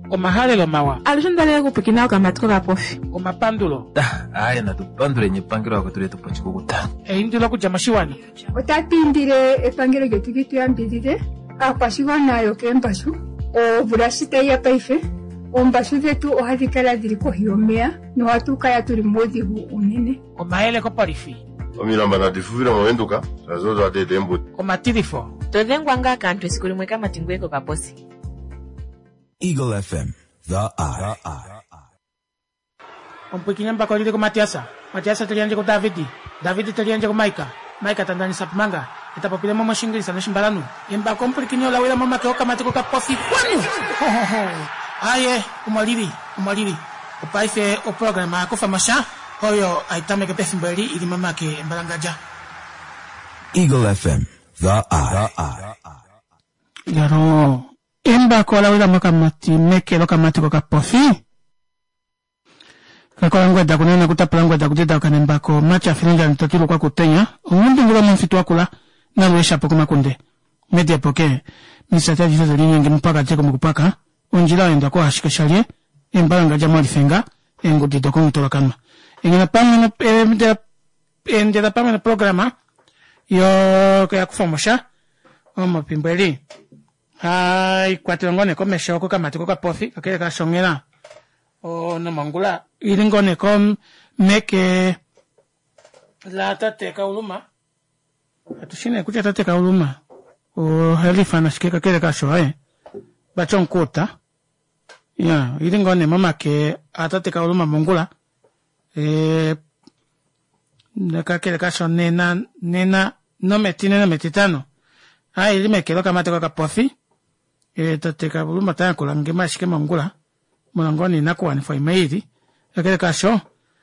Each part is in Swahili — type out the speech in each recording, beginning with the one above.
Omahale lo mawa. Alishondale kupikina kwa matiko ka pofi. Omapandulo. Aya na tupandule nyepangiro wako tulete pochikukuta. Indilo kujamashiwani. Otapindire epangiro getukitu yambidire. Apashiwana yoke mbashu. O burashita ya paife. Ombashu vetu ohadikala diriko hiomea. No hatuka ya turi modihu unene. Omahele ko parifi. Omilamba na difuvira mwenduka. Sazozo ate dembu. Omatirifo. Todengwanga kantu esikulimweka matingweko ka posi. Eagle FM, the eye. Ompukinyamba kolile ko Matiasa. Matiasa talianje ko Davidi. Davidi talianje ko Maika. Maika tandani sapmanga. Itapopile momo shingilisa no shimbalanu. Imba kompukinyo la wela mama keoka matiko ka posi kwanu. Aye, umaliri. Upaife o programa akufa masha. Hoyo aitame ke pefimbeli ili mama ke mbalangaja. Eagle FM, the eye. Yaro. Imba kola wila makamati meke loka matiko ka pofi. Kakola ngweda kunena kutapula ngweda kutida kanemba ko macha fininja nitokiru kwa kutenya. Umundu ngula mfitu wakula na luesha poko makunde. Media poke. Misata jizo lingi mpaka teko mkupaka. Unjila enda kwa hashikashalie. Imbalanga jamali fenga. Engudito kumitola kama. Ingina pama endela pama na programa. Yo kaya kufamosha. Omo pimbeli. Hai kwatilongone ko meshoko kama tiko ka pofi kakele ka shongela o na mangula ilingone ko meke la tate ka uluma atushine kuja tate ka uluma o helifana shike kakele ka shoe bachon kota ya ilingone mama ke atate ka uluma mangula na kakele ka shonena no metine na metitano hai ilimekelo kama tiko ka pofi tateka buluma taya kulange mashike mangula mulangoni nakuwa nifai mairi yakele kasho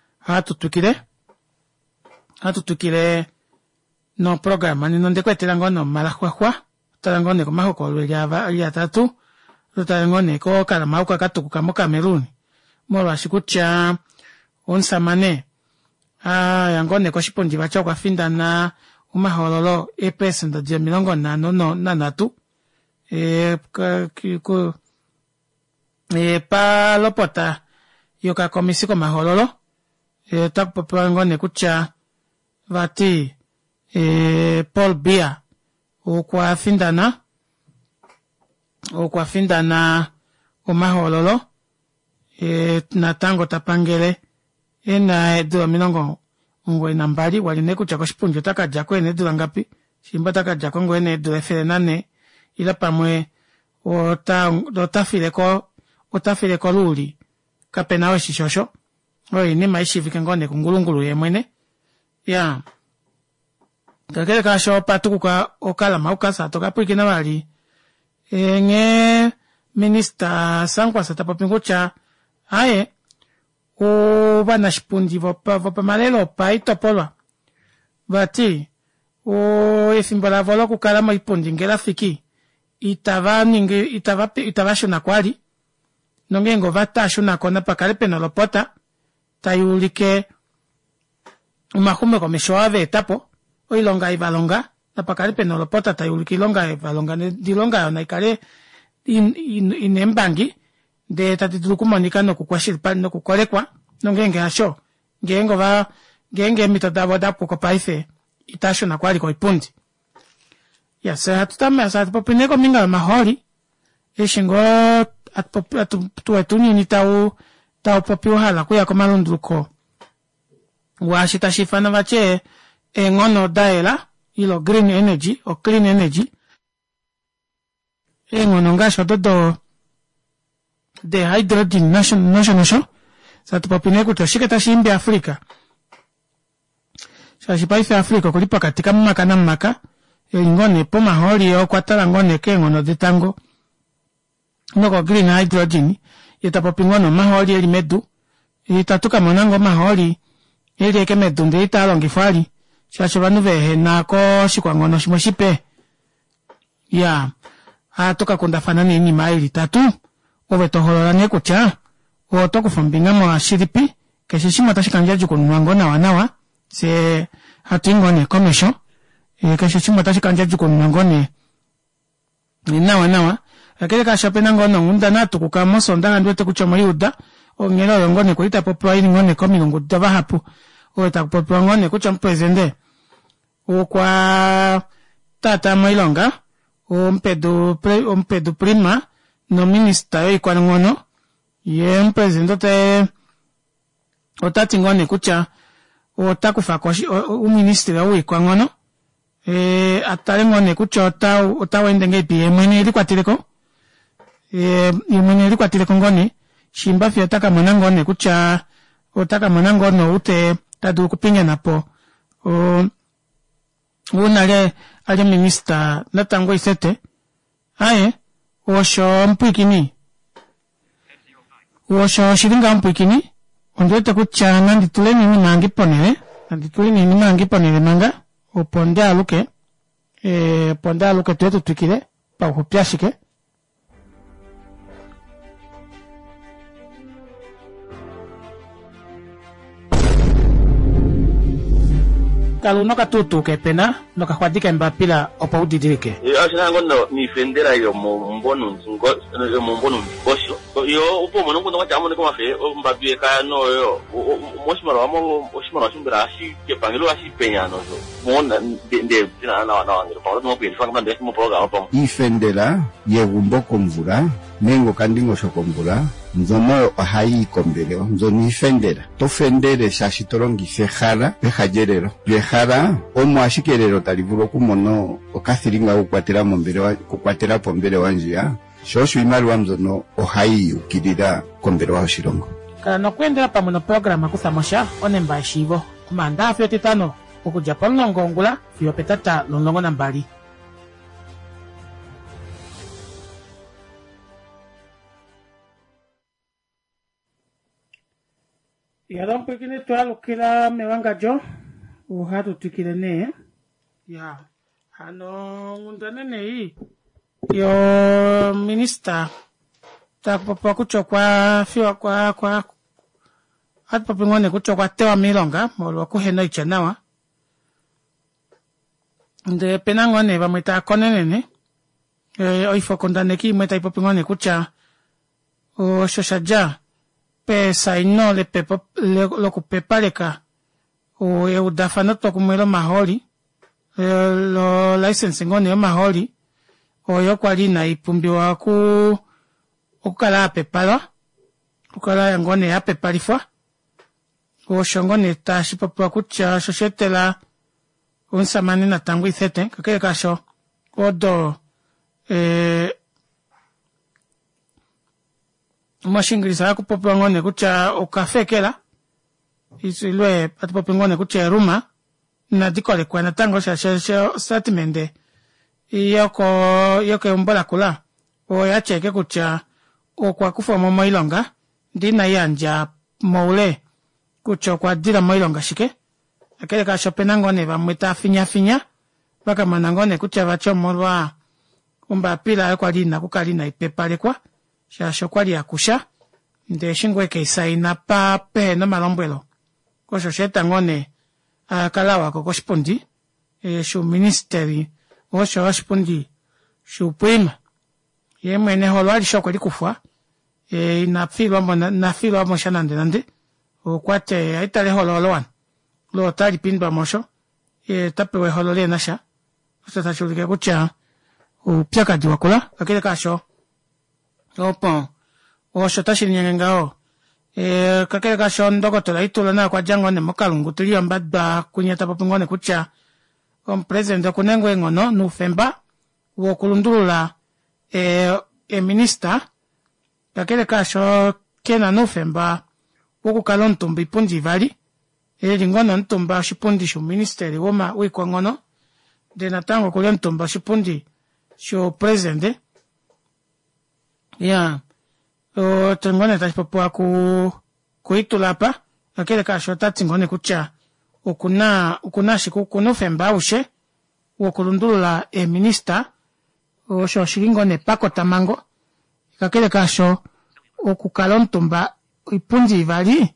hatutukile no programa ni nonde kwetela ngono malahwahwa talangone ko mahoko ya tatu talangone ko kala mauka katukuka mo Kameruni molwa shikucha onsamane yangone ko shipondi bacha kwa finda na umahololo epesenda je milongo na natu pa lopota yoka komisiko mahololo tapopango nekucha vati Paul Bia okwa findana umahololo na tango tapangele ena edu milongo ngwe nambali wali nekucha ko shipunjo takaja ko ene edu ngapi shimba takaja ko ngwe ene edu efere nane ila pamwe otafile ko luli kapena we shishosho oi ni maishivike ngone kungulungulu yemwene ya kakele kasho patukuka okala maukasa tokapwikina bali nge minister sankwa satapopingucha aye o bana shipundi vopa malelo pa itopolwa bati o efimbala volo kukala maipundi ngela fiki itava shuna kwali nongengo vata shuna kona pakale penolopota tayulike umahume komeshoave etapo oilonga ivalonga na pakale penolopota tayulike ilonga ivalonga dilonga na ikale inembangi de tatitulukumonika nokukwashilipali nokukolekwa nongenge asho ngenge mitodavo dapo kopaife itashuna kwali ko ipundi ya se hatutama sa popineko minga mahori eshingo atuetuni ni tau popio hala kuya ko malunduko wa shitashifana vache ngono daela ilo green energy o clean energy ngono ngasho dodo de hydrogen national sa popineko to shiketa shimbi Afrika sa shipaife Afrika kulipa katika maka ngone po mahori o kwatala ngone ke ngono detango noko green hydrogen itapopingono mahori eli medu itatuka monango mahori eli ke medu nde italongifali shasho banu vehe nako shikwangono shimoshipe ya atoka kundafana ni maili tatu ove toholola ne kucha o tokufambinga mo ashiripi keshishima tashikanja jukunwango na wanawa se hatingone komesho kesho chimba tashikanja juko ngone nawa akele ka shopena ngono ngunda na tukuka moso ndanga ndwete kuchoma yuda ongela yongone kuita popwa ini ngone komi ngudda bahapu o ta popwa ngone kuchom president o kwa tata mailonga o mpedu prima no minister yo kwa ngono ye president te o tati ngone kucha o takufa koshi o minister yo kwa ngono atale ngone kucha ota wende ngepi emene ili kwatileko emene ili kwatileko ngone shimba fya taka manangone kucha otaka manangono ute tadu kupinya napo unale ale minister natango isete aye osho mpwikini osho shiringa mpwikini ondote kucha nandi tuleni ni mangi ponele manga oponda aluke tuetu tukile pa upyashike kalu no katutu ke pena no kakwandika mbapila opa udidirike asina ngono ni fendera yo mombono ngosho yo upo mono ngono kwa amone kwa fe mbapie ka no yo moshimaro shimbira shi ke pangelo ashi penya no so mona de tina na ngiro pa no pe fa ngamba ndesi mo program pa ifendera ye gumboko mvura nengo kandingo shokombura nzono ahai kombeleo nzoni ifendera to fendere shashi torongi sehara pehajerero yehara omo ashikerero talivuro kumono okathiringa ukwatera kukwatera pombere wanjia shoshu imali wa mzono ohai ukirira kombere wa shirongo kana nokwendera pamono programa kusamosha onemba shivo kumanda afyo titano okuja palongongula fyo petata lolongo nambali ya don pekine toalo kila mewanga jo uhatu tukile ne ya hano ngundane ne yo minister ta popo kuchokwa fiwa kwa at popo ngone kuchokwa tewa milonga molo kuhena ichanawa nde pena ngone bameta konene oifo kondane ki meta popo ngone kucha o shoshaja pesa ino le pepo lo kupepaleka o eudafana to kumelo maholi lo license ngone maholi o yokwali na ipumbiwa ku okala pepala okala ngone ya pepalifwa o shongone tashi papa kucha shoshetela unsamani na tangu ithete kakele kasho odo mashingirisa yako popo ngone kucha okafekela isilwe atipopo ngone kucha ruma na dikole kwa natango sha statement yoko mbola kula o yacheke kucha okwa kufa mo ilonga ndina yanja moule kucha kwa dira mo ilonga shike akele ka shopena ngone bamweta finya baka manangone kucha bachomolwa umba pila kwa dina kukalina ipepale kwa shasho kwali akusha nde shingwe ke isaina pa pe no malombwelo ko shosheta ngone akalawa ko kospondi shu ministeri o sho spondi shu prima ye mwene holwali shoko likufwa na filwa mo shanande nande o kwate aitale hololwan lo tali pinba mosho tapewe holole nasha usata shulike kucha o pyaka diwakula akele kasho opo o shota shinyengao kakele ka shondo ko tola itula na kwa jango ne mokalungu tuli ambadba kunyata papungone kucha president kunengwe ngono November wo kulundula minister kakele ka sho kena November wo kukalontumbi pundi vali lingono ntumba shipundi shu ministeri woma wiko ngono de natango kulontumba shipundi shu president ya o tengone tashipopoa kuitulapa akele kasho tatingone kucha ukuna shiku kunofemba ushe wokulundula minister o sho shilingone pako tamango kakele kasho okukalontumba ipunji ivali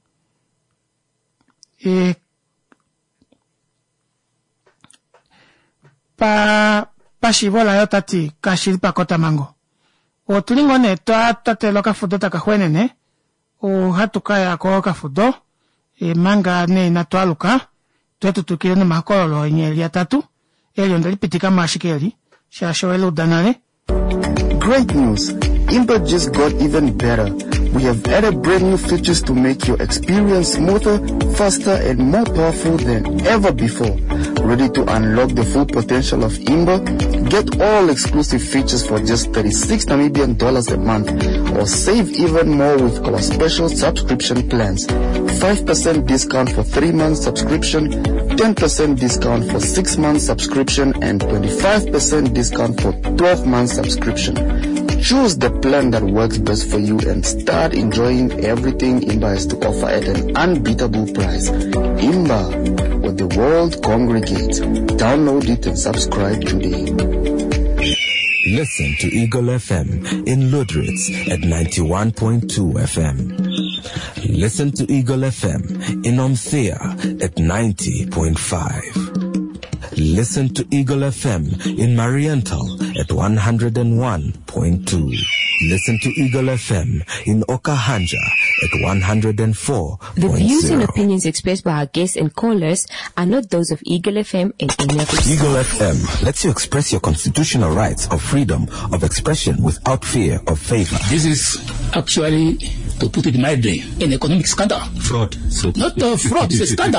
pa shivola yo tati kashiri pako tamango o tulingo ne tate loka fudo takahwene ne o hatukaya ko ka fudo manga ne na twaluka twetu tukile no makolo nyeli ya tatu elio ndali pitika mashikeli shasho elo danale. Great news! Imba just got even better. We have added brand new features to make your experience smoother, faster, and more powerful than ever before. Ready to unlock the full potential of Imba? Get all exclusive features for just 36 Namibian dollars a month, or save even more with our special subscription plans. 5% discount for 3 months subscription, 10% discount for 6 months subscription, and 25% discount for 12 months subscription. Choose the plan that works best for you and start enjoying everything Imba has to offer at an unbeatable price. Imba, where the world congregates. Download it and subscribe today. Listen to Eagle FM in Ludritz at 91.2 FM. Listen to Eagle FM in Omthea at 90.5. Listen to Eagle FM in Mariental at 101.2. Listen to Eagle FM in Okahanja at 104.0. The views and opinions expressed by our guests and callers are not those of Eagle FM and any of its Eagle FM lets you express your constitutional rights of freedom of expression without fear of favor. This is actually, to put it mildly, an economic scandal. Fraud. So not fraud, it's a scandal.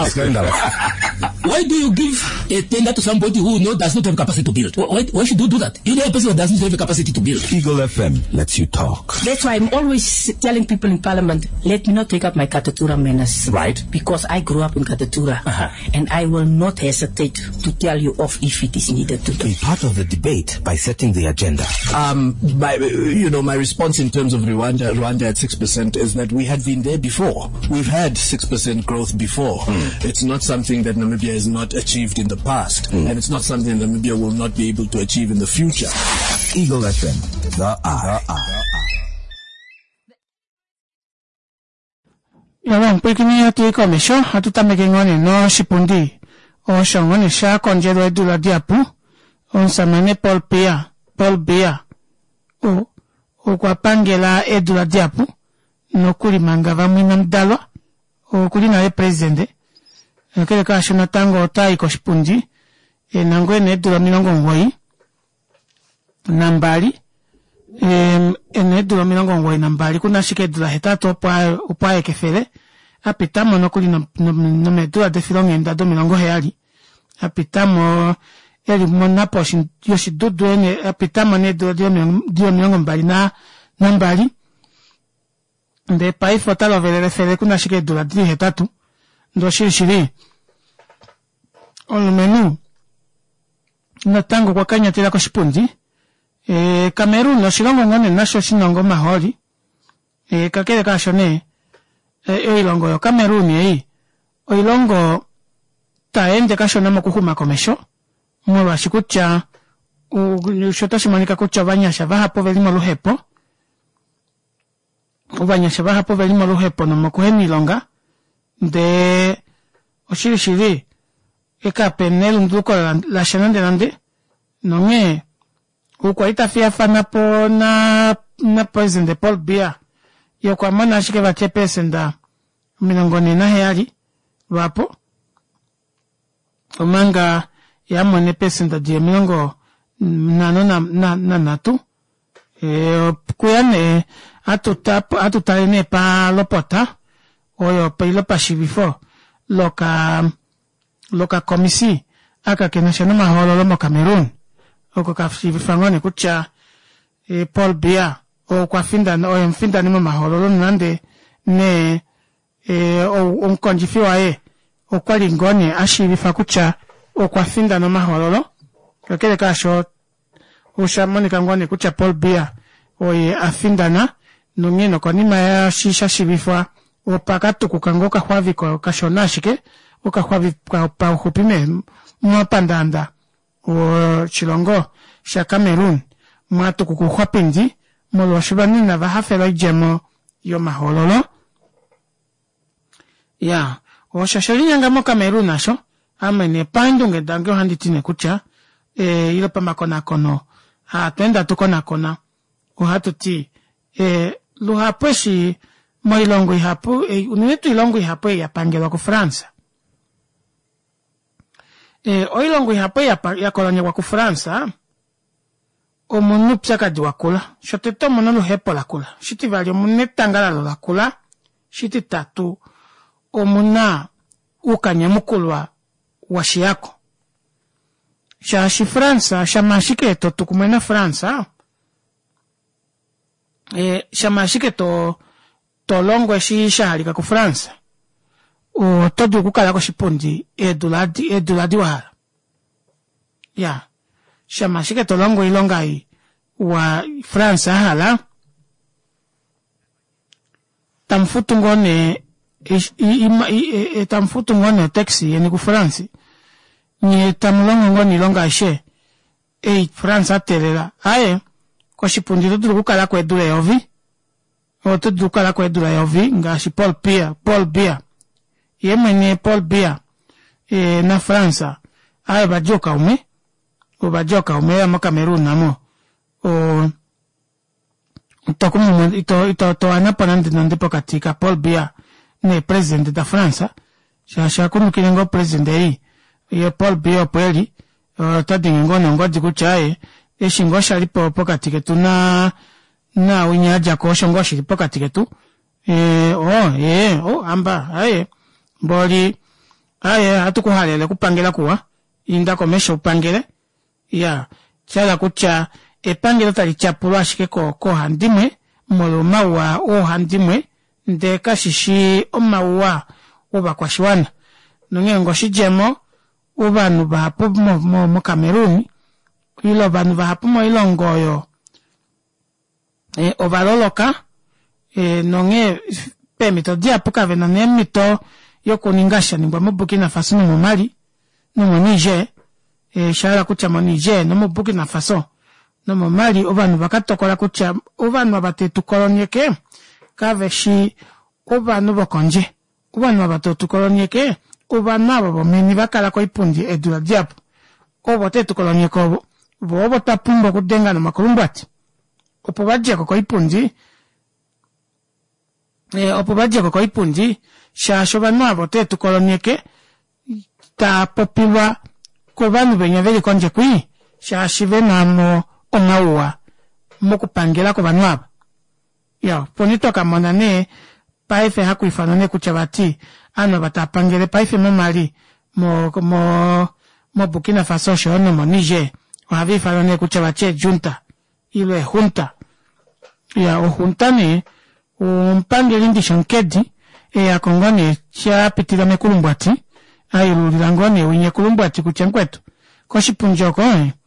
Why do you give a tender to somebody who does not have capacity to build? Why should you do that? You know a person who doesn't have the capacity to build. Eagle FM lets you talk. That's why I'm always telling people in Parliament, let me not take up my Katatura manners. Right. Because I grew up in Katatura. And I will not hesitate to tell you off if it is needed to do. Be part of the debate by setting the agenda. My response in terms of Rwanda at 6% is that we had been there before. We've had 6% growth before. It's not something that Namibia has not achieved in the past. And it's not something Namibia will not be able to achieve in the future. Eagle FM, the R. Yawan pikini ati komisho hatutameke ngone no shipundi o shongone sha konjero edula diapu on samane Paul Biya o kwa pangela edula diapu no kuli mangava mwina mdalwa o kuli na presidente kele ka shona tango tai ko shipundi nangwene edula milongo ngoi nambali edula milongo ngoi nambali kuna shike edula hetato upae kefele apitamo no kuli no medula de filongenda do milongo heali apitamo eli monapo yoshidudu ene apitamo ne dio milongo mbali na nambali de pai fotalo vele fele kuna shike edula di hetatu ndo shiri on menu na tango kwa kanya tela ko shipundi Cameroon no shilongo ngone nasho shinongo maholi kakele ka shone ilongo yo Cameroon ilongo taende ka shona makuhuma komesho mwa shikucha shota shimanika kucha banyasha bahapo velimo luhepo ubanyasha bahapo velimo luhepo no makuheni ilonga de oshiri eka penel nduko la shanande nande nonge ukwaita fiafa napo na president Paul Biya yo kwa mana shike bache pesenda milongoni na heali wapo omanga ya mone pesenda die milongo natu kuyane atutane pa lopota oyo pelo pa shibifo loka komisi aka kenashana maholo mo Cameroon oko kafifangone kucha Paul Biya o kwa finda ni maholo nande ne onkonjifiwa o kwa lingone ashibifa kucha o kwa finda no maholo kakele kasho ushamoni kangone kucha Paul Biya o afindana nungino konima ya shisha shibifwa o pakatu kukangoka hwavi ko kashonashike uka hwavi pa hupime mwapandanda o chilongo sha Cameroon mwatu kukuhwapindi molo shibani na vahafela jemo yo mahololo ya o shashalinya ngamo Cameroon asho amene pandunge dangyo handitine kucha ilo pa makona kono twenda tukona kona uhatuti luhapo shi mo ilongo ihapo unitu ilongo ihapo ya pangelo ku Fransa. O ilongo ihapo ya kolonia kwa ku Fransa o munu psaka di wakula shote to munu hepo la kula shiti valio munetangala la kula shiti tatu o muna ukanyamukulwa washi yako shashi Fransa shamashike to tukumena Fransa shamashike to longo shi shahalika ku Fransa o todo kukala ko shipundi eduladi wahala ya shamashike to longo ilongai wa Fransa hala tamfutungone tamfutungone taxi yani ku France ni tamlongo ngoni longa she Fransa telela aye ko shipundi to kukala ko edule yovi o to kukala ko edule yovi ngashi Paul Biya yemene Paul Biya na Fransa aye bajoka ume ya Cameroon namo o tokumu ito anapanande nande pokatika Paul Biya ne president da Fransa sha kunu kilengo president ye Paul Biya pweli tadingo ngodi kuchae eshingo shali pokatike tuna na winya jako shongo shali pokatike tu amba aye boli aye hatukuhalele kupangela kuwa inda komesha upangele ya chala kucha epangelo tali chapulwa shike ko handimwe molo mawa o handimwe nde kashishi o mawa oba kwa shwana nongengo shijemo ubanu bahapo mo Cameroon ilo banu bahapo mo ilongoyo ovaloloka nonge pemito diapo kavena nemito yokuningasha ningwa mo Burkina Faso no Mali no Niger shala kucha mo Niger no mo Burkina Faso no mo Mali obanu bakatokola kucha obanu abatetu kolonieke kaveshi obanu bokonje obanu abatetu kolonieke obanu abo meni bakala ko ipundi edula diapo obotetu kolonieke obo tapumba kudenga no makulumbati opo bajja ko ipundi shasho banu abotetu kolonieke ta popiwa ko banu benyaveli konje kui shashive namo omaua mokupangela ko banu aba ya ponito kamonane paife hakuifanane kuchabati ano batapangele paife mo Mali mo Burkina Faso shono mo Niger wavi fanane kuchabache junta ile junta ya o junta ni umpangele ndi shonkedi ya kongone cha pitira mekulumbati ayo lulangone wenye kulumbati kuchenkwetu ko shipunjoko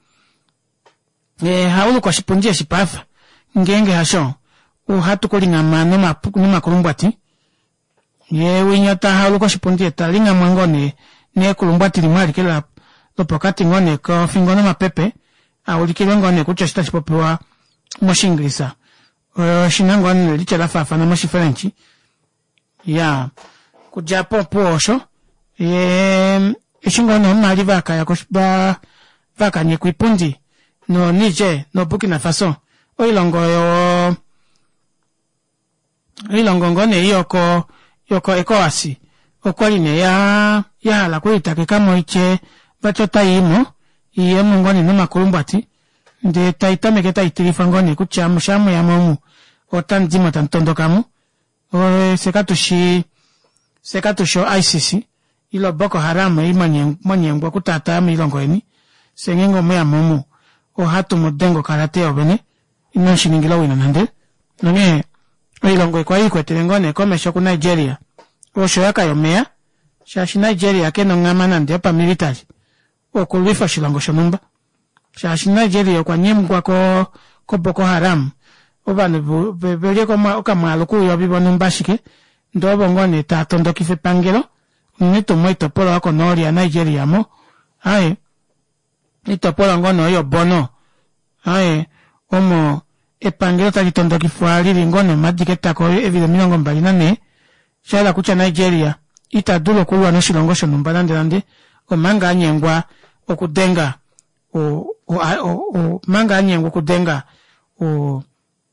haulu kwa shipunjia shipafa ngenge hasho uhatu kulinga mano makulumbati ye winyata haulu kwa shipunjia talinga mwangone ne kulumbati limali kila lopokati ngone ko fingone mapepe aulikile ngone kucha shita shipopewa moshinglisa shinangone lichela fafa na moshi Frenchi ya kujapo posho ishingone mali vaka ya koshba vaka nye kuipundi no Niger no Burkina Faso ilongo ngone yoko ekoasi okwaline ya la kuitake kamo iche bachota imo iye mungone no makulumbati nde taitameke taitirifa ngone kuchamu shamu ya momu otanzima tantondokamu sekatusho ICC ilo Boko Haram imanyengwa kutata milongo eni sengengo mea momu o hatu mudengo karate obene ino shiningila wina nande nonge ilongo kwa iko telengone komesho ku Nigeria o shoyaka yomea shashi Nigeria keno ngama nande pa military o kulifa shilongo shonumba shashi Nigeria kwa nyemgwa ko Boko Haram obanu bebele okamalo kuyo bibono mbashike ndobo ngone tatondo kife pangelo nito moito polo ako nori ya Nigeria mo aye nito polo ngono yo bono aye omo epangelo talitondo kifuali lingone madiketa ko evile milongo mbali nane shala kucha Nigeria itadulo kulwa no shilongo shono mbalande o manga anyengwa okudenga manga anyengwa kudenga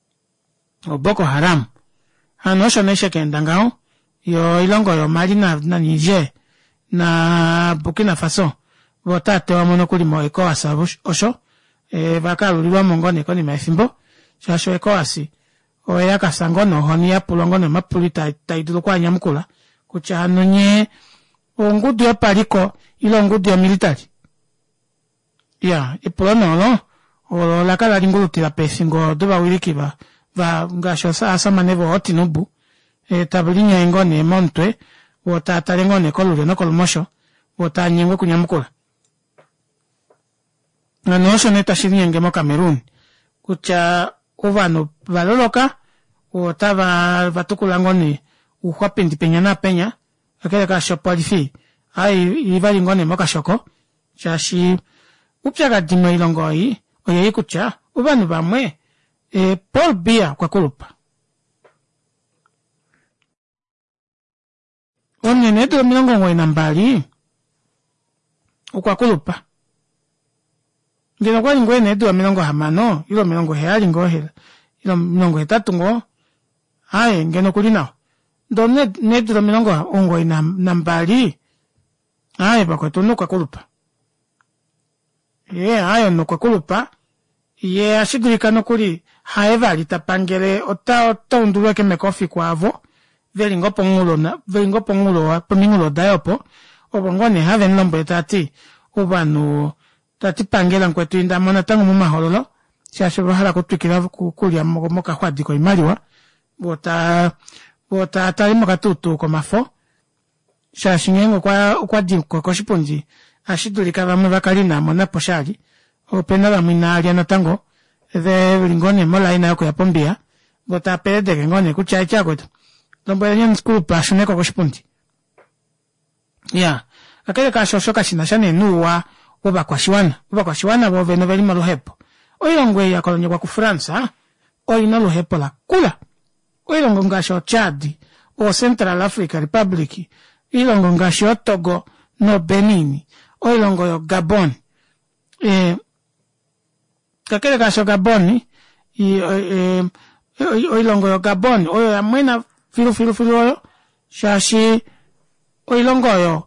o Boko Haram anosho neshe kendangao yo ilongo yo Mali na Niger na Burkina Faso votate wa monokuli mo ECOWAS osho vakalulilwa mongone koni maifimbo shasho ECOWAS oya kasangono honi ya pulongono mapuli taidulu kwa nyamukula kucha anonye ongudu ya paliko ilo ongudu ya militari ya ipulono lo la kala lingulutila pesingo doba wilikiba va ngasho asa manevo otinubu tabulinya ingone montwe wota talengone kolule no kolmosho wota nyengwe kunyamukula nanosho neta shinyenge mo Cameroon kucha ovano valoloka wota vatukula ngone uhwapendi penya na penya akele ka shopolifi ai ivali ngone mo kashoko chashi upyaga dimo ilongo yi oye kucha ovano bamwe Paul Biya kwa kulupa onene do milongo ngwe nambali ukwa kulupa ngeno kwa ngwe ne do milongo hamano ilo milongo heali ngohela ilo milongo hetatu ngo aye ngeno kulina ndo ne do milongo ngwe nambali aye bakwetu no kwa kulupa ayo no kwa kulupa ye ashigulika no kuli haeva litapangele ota undulwe ke mekofi kwavo velingo pongulo wa pomingulo dayopo obongone have nombre tati ubanu tati pangela nkwetu inda mona tangu mu mahololo shasho bahala kutukira kukulya moka hwadi ko imaliwa bota talimo katutu ko mafo shashingengo kwa dinko ko shipunji ashidulika bamwe bakalina mona poshali opena la mwinalia na tango lingone mola ina yako ya pombia bota pede ngone kuchai chako nombo yenye skulu passion ko shipunji ya akele ka shoshoka shinashane nuwa oba kwa shiwana bo veno veli maluhepo oyongwe ya kolonye kwa ku France oyina luhepo la kula oyongo ngasho Chad o Central Africa Republic ilongo ngasho Togo no Benin oyongo yo Gabon kakele ka Gabon oyongo yo Gabon oyo ya mwena filu oyo shashi oyongo yo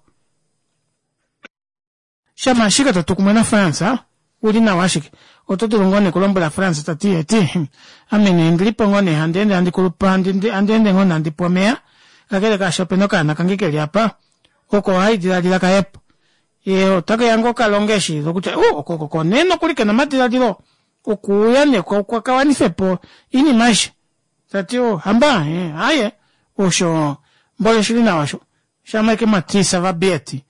shama shika tukumena France uli na washike ototo ngone kulombo la France tati amene ndilipo ngone handende andikulupa andende ngone andipomea kakele ka shopenoka na kangike lyapa oko haidira dira kaepo otaka yango kalongeshi lokucha okoko neno kulike na matira diro okuyane kwa kawanifepo ini maisha tati hamba aye osho mbole shilina washo shama ke matrisa va bieti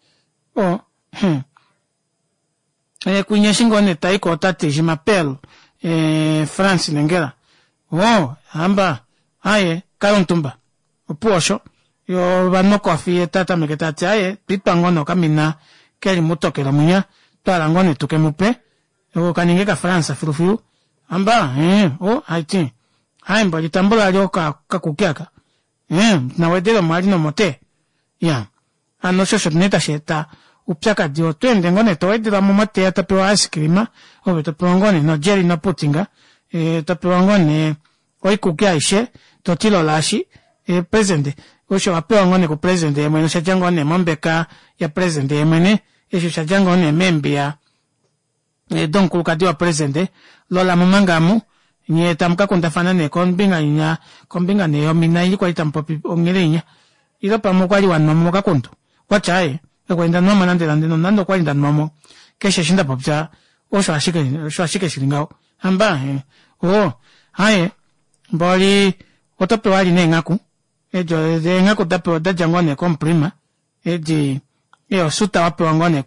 kunyesha ngone taiko tate je m'appelle France Nengela hamba aye kalontumba opuosho yo banoko afie tata meketati aye pipangono kamina keli mutokela munya twala ngone tukemupe kaningeka France filufilu hamba haiti haimba litambula lyo kakukiaka na wedelo mali no mote ya anosho neta sheta upyaka dio twende ngone toedira momate atapewa ice cream obe topewa ngone no jelly no putinga topewa ngone oikukia ishe totilo lashi presente osho apewa ngone ku presente mwene shajango ne mombeka ya presente yemene esho shajango ne membia donc kulukadiwa presente lola mumangamu nye tamka kuntafana ne kombinga ne yomina yiko itampopi ongelinya ilo pamokwali wanomo kakuntu wachaye kwenda noma nando kwenda nomo kesha shinda popcha osho ashike shilingao amba haye mboli otope wali ne ngaku ejo de ngaku tape odaja ngone komprima eji suta wape wangone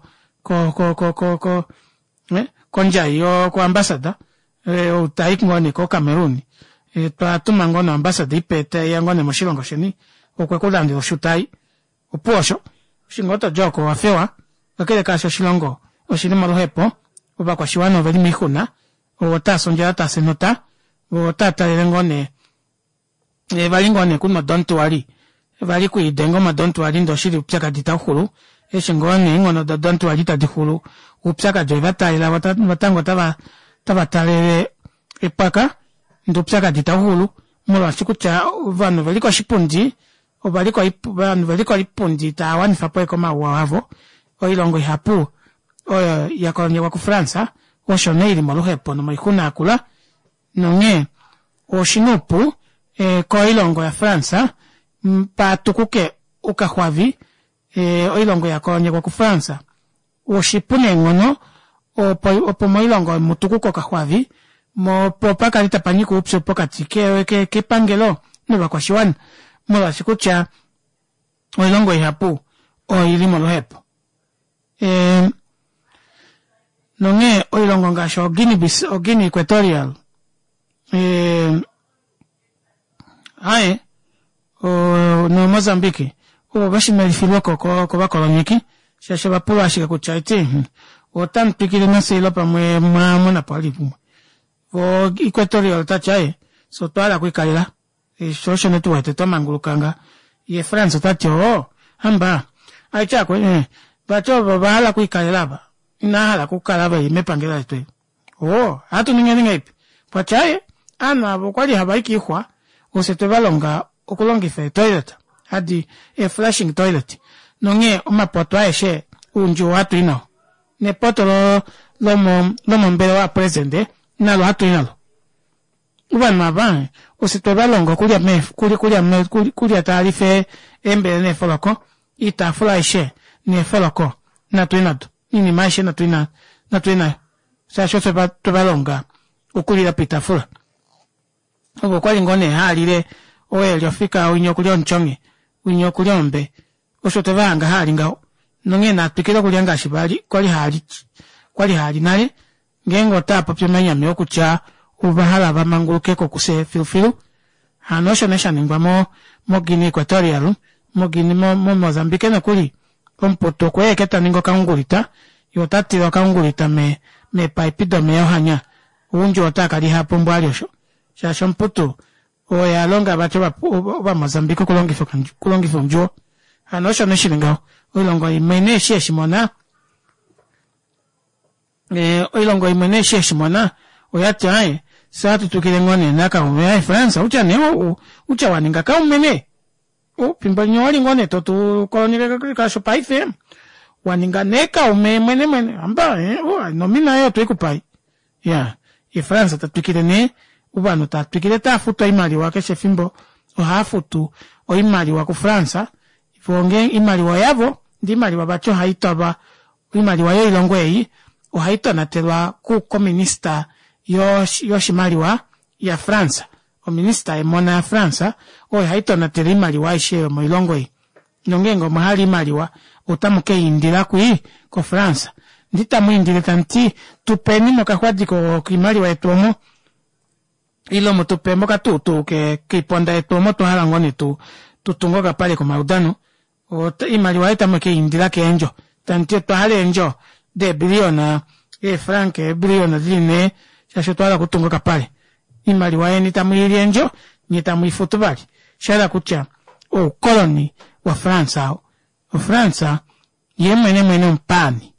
konja yo ko ambassador utaik ngone ko Cameroon twatuma ngone ambassador ipete ya ngone moshilongo sheni okwekula ndi oshutai opuosho shingoto joko wafewa kakele kasho shilongo oshilima luhepo oba kwa shiwano veli mihuna otaso njala tasenota otata lengone valingone kuno don't worry vali kuidengo ma don't worry ndo shili upyaka ditahulu eshingone ngono don't worry tadihulu upyaka jo vatalila watango tabatalele epaka ndopsaka ditahulu mola chikucha vanhu veliko shipundi obaliko vanhu veliko lipundi ta wani fapo koma wavo oilongo ihapu oyo yakolonye wa ku Fransa oshoneli moluhepo no maikuna akula nonge oshinupu ko ilongo ya Fransa patukuke ukahwavi oilongo yakolonye wa ku Fransa oshipune ngono opo moilongo mutukuko kahwavi mo popaka litapanyiko upso pokati ke pangelo no kwa shiwan mola sikucha oilongo ihapu oilimo lohepo nonge oilongo ngasho Guinea Equatorial no Mozambique bashimelifiwa ko bakoloniki shasha bapula ashika kuchaiti otan pikile nasilo pamwe mwana palipu vo Equatorial tachae so twala kwikalira shosho netu wete tomangulukanga ye France tatyo hamba aicha kwe bacho babala kwikalira ba inahala kukalaba imepangela etwe hatu ningeninga ipi pachae ana bokwali habaikihwa osete balonga okulongife toilet hadi flushing toilet nonge omapoto aeshe unju watu ino ne poto lo mbele wa presente nalo hatu inalo uban mabane osete balonga kulia taarife embele ne foloko ita flashe ne foloko na tuinado nini maisha na tuina sasho se balonga ukulira pitafula obo kwali ngone halire oelyo fika unyo kulyo nchonge unyo kulyombe oshote vanga hali ngao nonge na pikira kulyanga shibali kwali hali nale ngengo tapa pyamanya myokucha ubahala bamangulukeko kuse filu hanosho nesha ningwamo mo Guinea Equatorial mo Guinea mo Mozambique na kuli kompoto kweketa ningo kaungulita yotatiro kaungulita me paipido me yohanya unjo otaka li hapo mbwalyo shasho mputu oya longa bacho ba Mozambique kulongifo njo hanosho neshilinga oilongo imene sheshimona oilongo imene sheshimona oyatae satu tukilengone naka ume France ucha waninga ka umene pimba nyoli ngone totu kolonile ka shopaife waninga neka ume mwene amba nomina yo tuikupai ya France tatukile ne ubano tatukile tafuta imali wake shefimbo ohafutu o imali wa ku France ifonge imali wa yavo ndi imali wa bacho haitaba imali wa yo ilongo eyi ohaita natelwa ku komunista yo shimaliwa ya France o minister emona ya France o haito na terimali wa ishe mo ilongo yi nongengo mahali maliwa utamuke indira kui ko France ndita muindire tanti tupeni mo kakwadi ko kimali wa etomo ilo mo tupemo ka tutu ke kiponda etomo to halangoni tutungoka pale ko maudano o imali wa itamuke indira ke enjo tanti to hale enjo de biliona franc biliona dine shasho twala kutungoka pale imali wae nitamwili enjo nitamwifutubali shala kucha koloni wa Fransa o Fransa yemwene mpani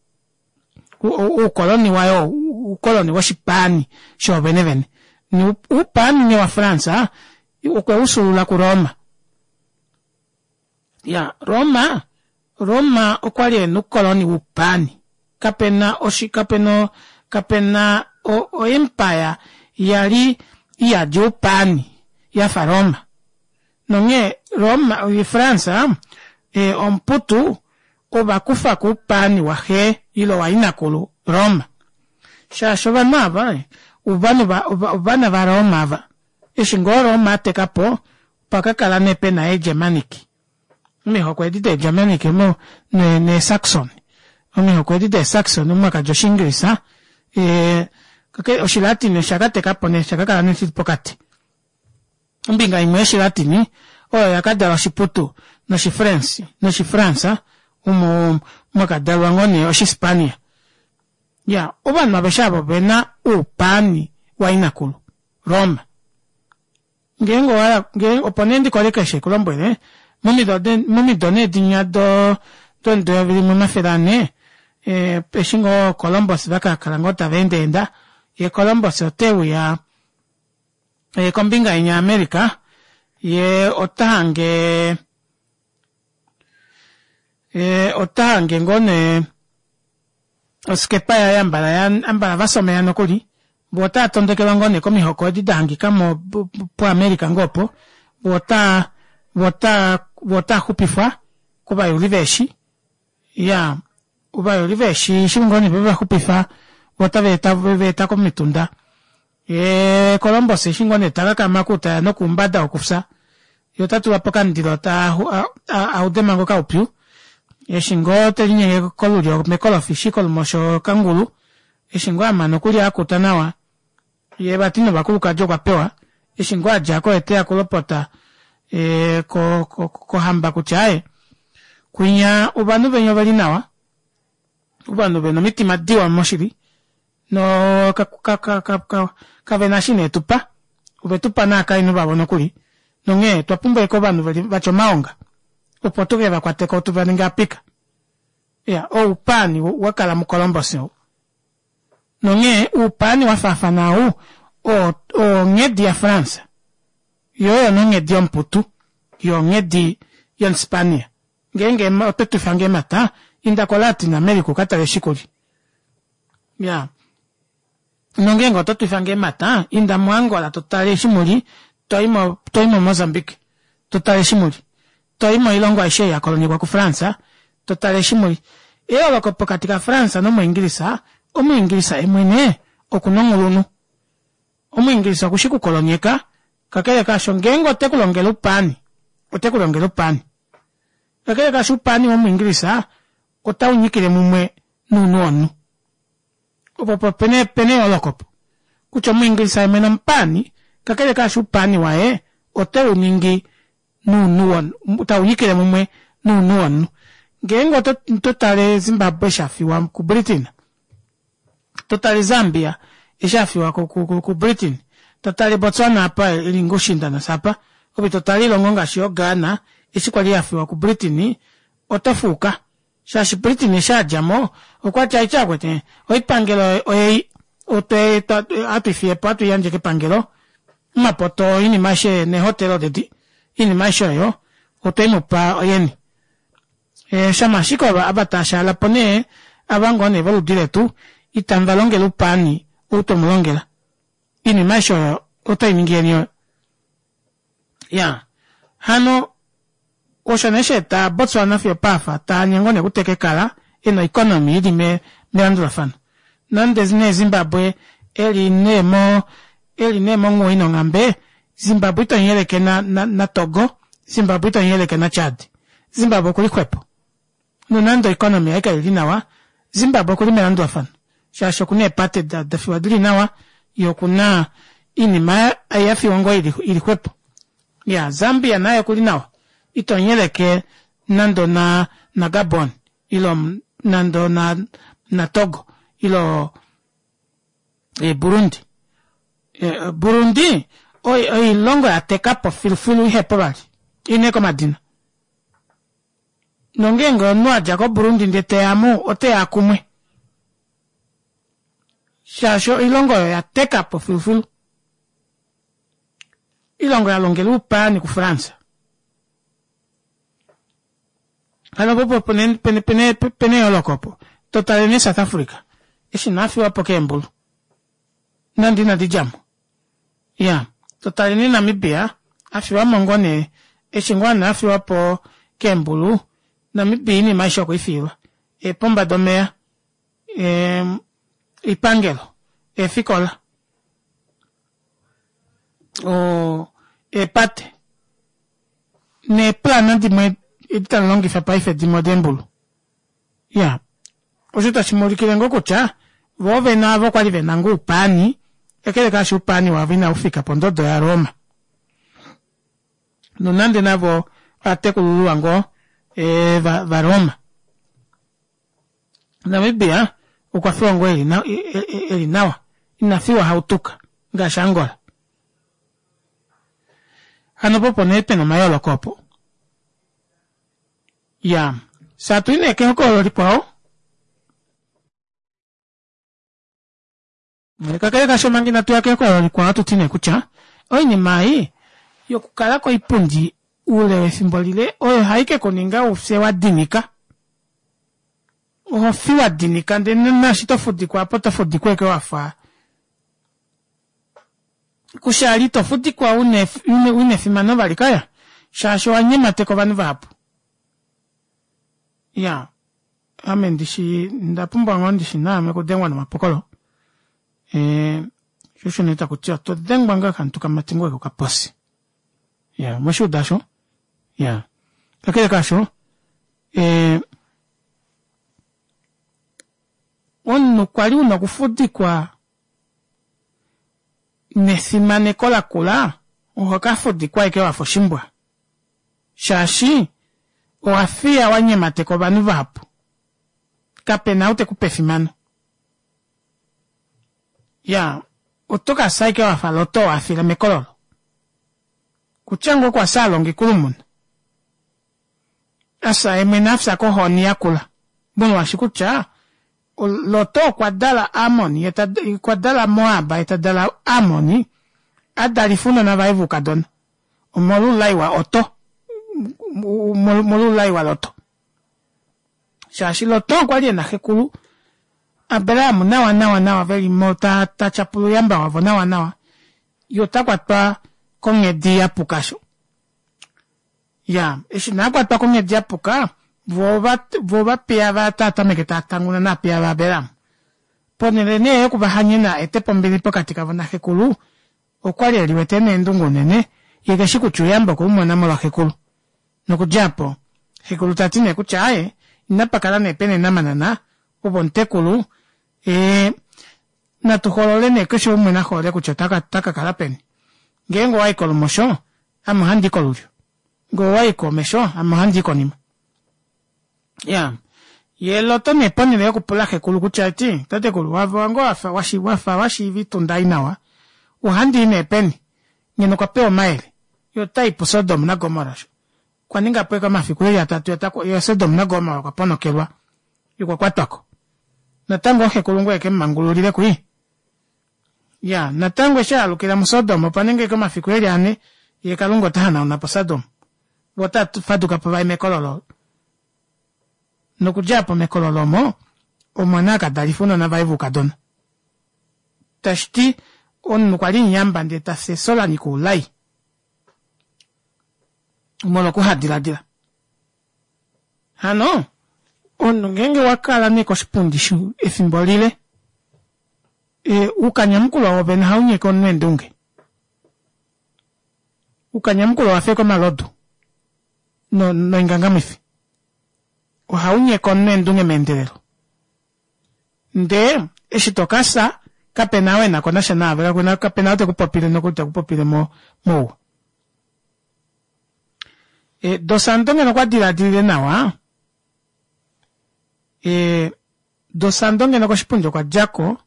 koloni wayo koloni wa shipani sho benevene ni upani ni wa Fransa ukwe usulula ku Roma ya Roma okwali no koloni upani kapena o empire yali ya Japani ya faroma nonge Roma y Fransa omputu obakufa ku pani wahe ilo wainakulu Roma shasho banaba ubana ba Roma ba ishingoro mate kapo pakakala nepe na Germanic miho kwedide Germanic mo ne Saxon miho kwedide Saxon mwaka joshingrisa kake oshilatini shakate kapone shakakala nisi pokati mbinga imwe shilatini yakadala shiputu no shifransa mwakadala ngone oshispania ya ubanu abeshabo bena upani wainakulu Roma ngengo oponendi kolekeshe kulombwele mumidone dinyado tondo vili mumaferane peshingo Columbus baka kalangota vendenda ye Columbus otewu ya kombinga inya Amerika ye otahange ngone oskepa ya ambala vasomea nokuli bota tondekela ngone komihoko didahangika mo po Amerika ngopo bota hupifwa kuba yuliveshi ya uba yuliveshi shingoni beba hupifa bota veta komitunda Columbus shingoni taka makuta no kumbada okufsa yotatu apakandiro ta audemango ka upyu shingo telinye kolulyo mekolofishi kolmosho kangulu shingo amano kuli akutanawa ye batino bakuluka joka pewa shingo ajako etea kulopota ko hamba kuchae kunya ubanu benyo balinawa ubanu beno mitima diwa moshiri no ka venashine tupa ubetupa na kaino babono kuli nonge twapumba ko banu bacho maonga upotuge bakwate ko tubaninga pika ya upani wakala mu Columbus nonge upani wafafa nao o ngedi ya France yo nonge di mputu yo ngedi ya Hispania ngenge opetu fange mata inda ko Latin America katale shikoli ya nonge ngototu fange mata inda Angola totale shimuli toimo Mozambique totale shimuli toimo ilongo aishe ya koloni kwa Fransa totale shimuli lokopo katika Fransa no Muingirisa emwene okunongulunu Omuingirisa kushiku kolonieka kakele kasho ngengo tekulongela upani kakele kasho upani wa Muingirisa otaunyikile mumwe nunuonu opopo pene olokopo kucho Muingirisa emwene mpani kakele kasho upani wae oteu ningi nunuonu utaunyikile mumwe nunuonu ngengo totale Zimbabwe shafiwa ku Britain totale Zambia ishafiwa ku Britain totale Botswana apa ilingoshinda na sapa obi totale longonga shio Ghana isikwali yafiwa ku Britain otafuka shashi Britain shajamo okwacha ichakwete oipangelo ote atufie patu yanje ke pangelo mapoto ini mashe ne hotelo de ini mashe yo otemo pa oyeni shamashiko abatasha la pone abangone volu diretu itambalongela upani utomulongela ini masho otaimingenyo ya hano oshaneshe ta Botswana fio pafa ta nyangone kutekekala ino economy dime meandula fano nandezine Zimbabwe eli nemo ngoino ngambe Zimbabwe to nyeleke na Togo Zimbabwe to nyeleke na Chad Zimbabwe kuli kwepo nunando economy aika ilinawa Zimbabwe kuli meandula fano shasho kune pate da fiwadili nawa yokuna inima ayafi wango ili kwepo ya Zambia nayo kuli nawa ito nyeleke nando na Gabon ilo nando na Togo ilo Burundi Burundi oi longo ya tekapo filfilu hepo bali ineko madina nongengo nwa jako Burundi ndete amu ote akumwe shasho ilongo ya tekapo filfilu ilongo ya longelu pani ku France hano popo pene olokopo totalene South Africa ishi nafi wapo kembulu nandina dijamu ya totalene Namibia afi wa mongone ishi ngwana afi wapo kembulu Namibia ini maisha kuifiwa pomba domea ipangelo fikola pate ne plana di mwe editan longi fa paife di modembulu ya ojuta shimori kilengo kucha vove na vo kwali venangu upani ekele kashi upani wavina ufika pondodo ya Roma nunande navo atekululu wango va Roma Namibia ukwafiwa ngo eli nawa inafiwa hautuka ngasha Angola hano popo nepe no mayolo kopo ya satu ine ke hoko lipao kakele kasho mangi na tuya ke hoko lipao tutine kucha Oine mai, yokukala ko ipundi ule efimbolile, oyo haike koninga ufse wa dinika. Ofi wa dinika, ndene nashito fudikwa, apo fudikwa eke wafa. Kushali to fudikwa une fimano balikaya. Shasho wanyema teko vanu vapu. Ya. Ame ndishi, ndapumba ngondishi na ame kudengwa na mapokolo. Shusho nita kutia, to dengwa nga kantuka matingwe kwa posi. Ya, mwisho dasho. Ya. Kakele kasho. Onu kwali unakufudikwa nesimane kola kula. Uhoka fudikwa ike wafoshimbwa. Shashi. Oafia wanye mateko banu vapu. Kapena ute kupefimano. Ya. Utoka saike wafaloto wafila mekololo. Kuchango kwa salongi kulumuna. Asa emenafsa ko honi yakula. Bono washikucha. Loto kwa dala amoni. Kwa dala moaba eta dala amoni. Adalifuna na vaivu kadona. Umolu laiwa oto. Molu laiwa loto. Shashi loto kwa liye na hekulu. Abelamu nawa veli mota tachapulu yamba wavo nawa. Yota kwa twa konge dia pukasho. Ya, na kwa twa konge dia puka. Voba piava tata meketa tanguna na piava belamu. Ponele ne kubahanyina ete pombilipo katika vana hekulu. Okwali eliwetene ndungu nene. Yegeshiku chuyamba kumwana mola hekulu. Nukujapo, hekulu tatine kuchae, inapakala nepene namanana, ubontekulu, natuholole nekesho umwena hole kuchotaka kalapeni. Ngengo waiko lumosho, amuhandi kolulyo. Ngo waiko mesho, amuhandi konima. Ya, yeloto nepone leo kupula hekulu kuchaiti, tatekulu wango washi vitunda inawa, uhandi nepeni, ngenokapeo maele, yotaipu Sodom na Gomorasho. Kwa ninga pweka mafikule ya tatu ya Sodom na Gomora kwa pono kelwa. Yuko kwa toko. Natango hekulungu eke mangululile kui. Ya, natango esha alukila mu Sodom. Panenge kwa mafikule ya ne. Ye kalungo tahana unapo Sodom. Wata faduka pa vai mekololo. Nukujapo mekololo mo. Omwanaka dalifuna na vaivu kadona. Tashti onukwali nyamba ndeta se sola nikulai. Molo kuhadila. Hano, ngenge wakala neko spundishu efimbolile. Ukanyamukula waben haunye konwe ndunge. Ukanyamukula wafeko malodu. No ingangamifi. Haunye konwe ndunge mendelelo. Nde, eshitokasa, kapenawe na konasha na avela, kuna kapenawe te kupopile no kuta kupopile mo. Dosandonge no kwa diladile nawa. Dosandonge no kwa shipunjo kwa jako.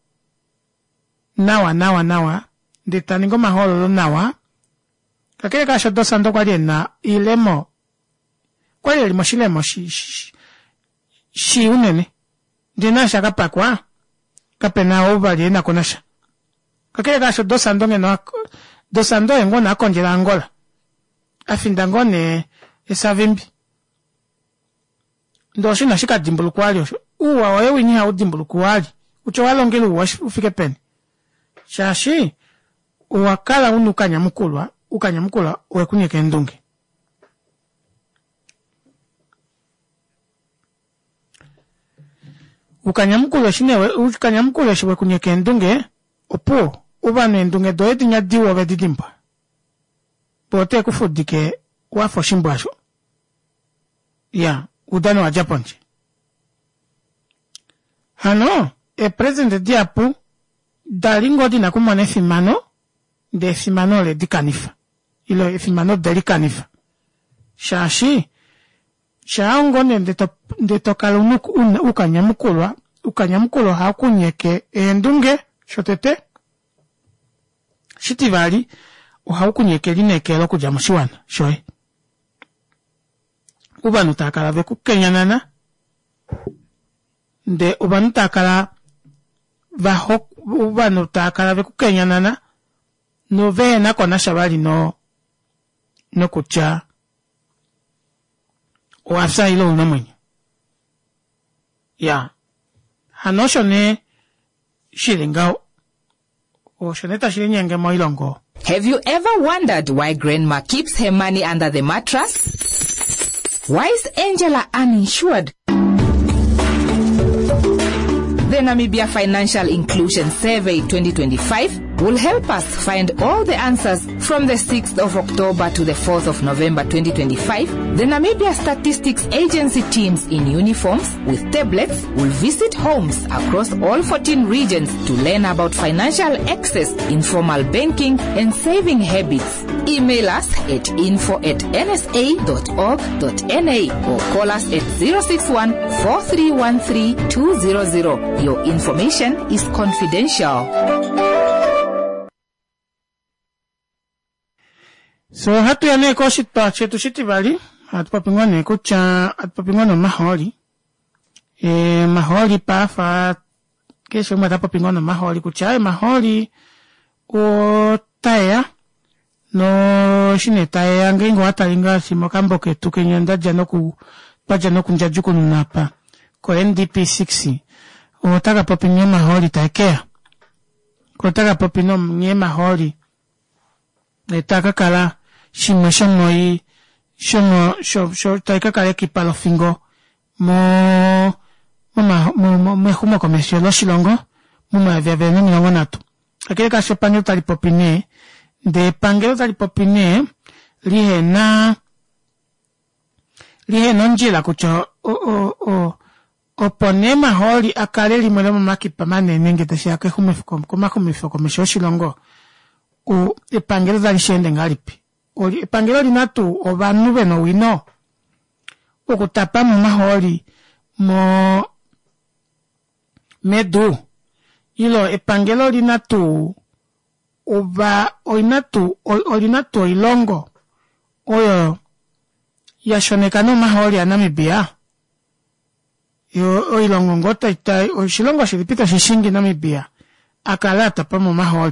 Nawa. Ndetaningo maholo nawa. Kakele kasho dosando kwa liena. Ilemo. Kwa lielimo shilemo shi unene. Dinasha kapakwa. Kapena uva liena konasha. Kakele kasho dosandonge no. Dosandonge ngona akonjela Angola. Afindangone esavimbi. Ndoshi nashika dimbulu kwali. Uwa waewe nyi hao dimbulu kwali. Ucho walongelu ufike peni. Shashi, uwakala unu ukanyamukula uwekunye kendunge. Ukanyamukula shiwe kunye kendunge, opo, ubanu endunge doedi nya diwa vedidimpa. Pote kufudike wafo shimbwasho. Ya, udano wa Japonji. Hano, presente diapu, dalingo di nakumane fimano, de fimano le di kanifa. Ilo fimano deli kanifa. Shashi, shaongone de tokalu ukanyamukulwa hakunyeke endunge, shotete, shitivali, uhaukunyeke linekelo kujamushiwana, shoe. Ubanu takala veku kenyanana, de ubanu takala ubanu takala veku kenyanana, no ve na kona shabali no kucha o afsa ilo no mwenye ya hanosho ne shilinga o shoneta shilinga mo ilongo. Have you ever wondered why Grandma keeps her money under the mattress? Why is Angela uninsured? The Namibia Financial Inclusion Survey 2025 will help us find all the answers from the 6th of October to the 4th of November 2025. The Namibia Statistics Agency teams in uniforms with tablets will visit homes across all 14 regions to learn about financial access, informal banking, and saving habits. Email us at info@nsa.org.na or call us at 061-4313-200. Your information is confidential. So hatu ya neko shitpa chetu shitibali atupapingone kucha atupapingone maholi maholi pafa kesho matapapingone maholi kucha maholi o taya no shine taya ngengo atalinga simokambo ketu kenyanda janoku pajanoku njajuku napa ko NDP 6 o taka papinye maholi taikea ko taka papino nye maholi etaka kala shimo taika kala kipalo fingo mo humo komesio lo shilongo mo veve ni milongo natu akile ka shopangelo tali popine de pangelo tali popine lihe njila kucho opone maholi akale limelo makipa manene ngete shaka humefiko komesio shilongo o epangelo tali shende ngalipi oli epangelo linatu obanu beno wino okutapa mu maholi mo medu ilo epangelo linatu olinatu ilongo oyo yashonekano maholi anamibia yo ilongo ngota itai o shilongo shilipita shishingi namibia akala tapa mu maholi.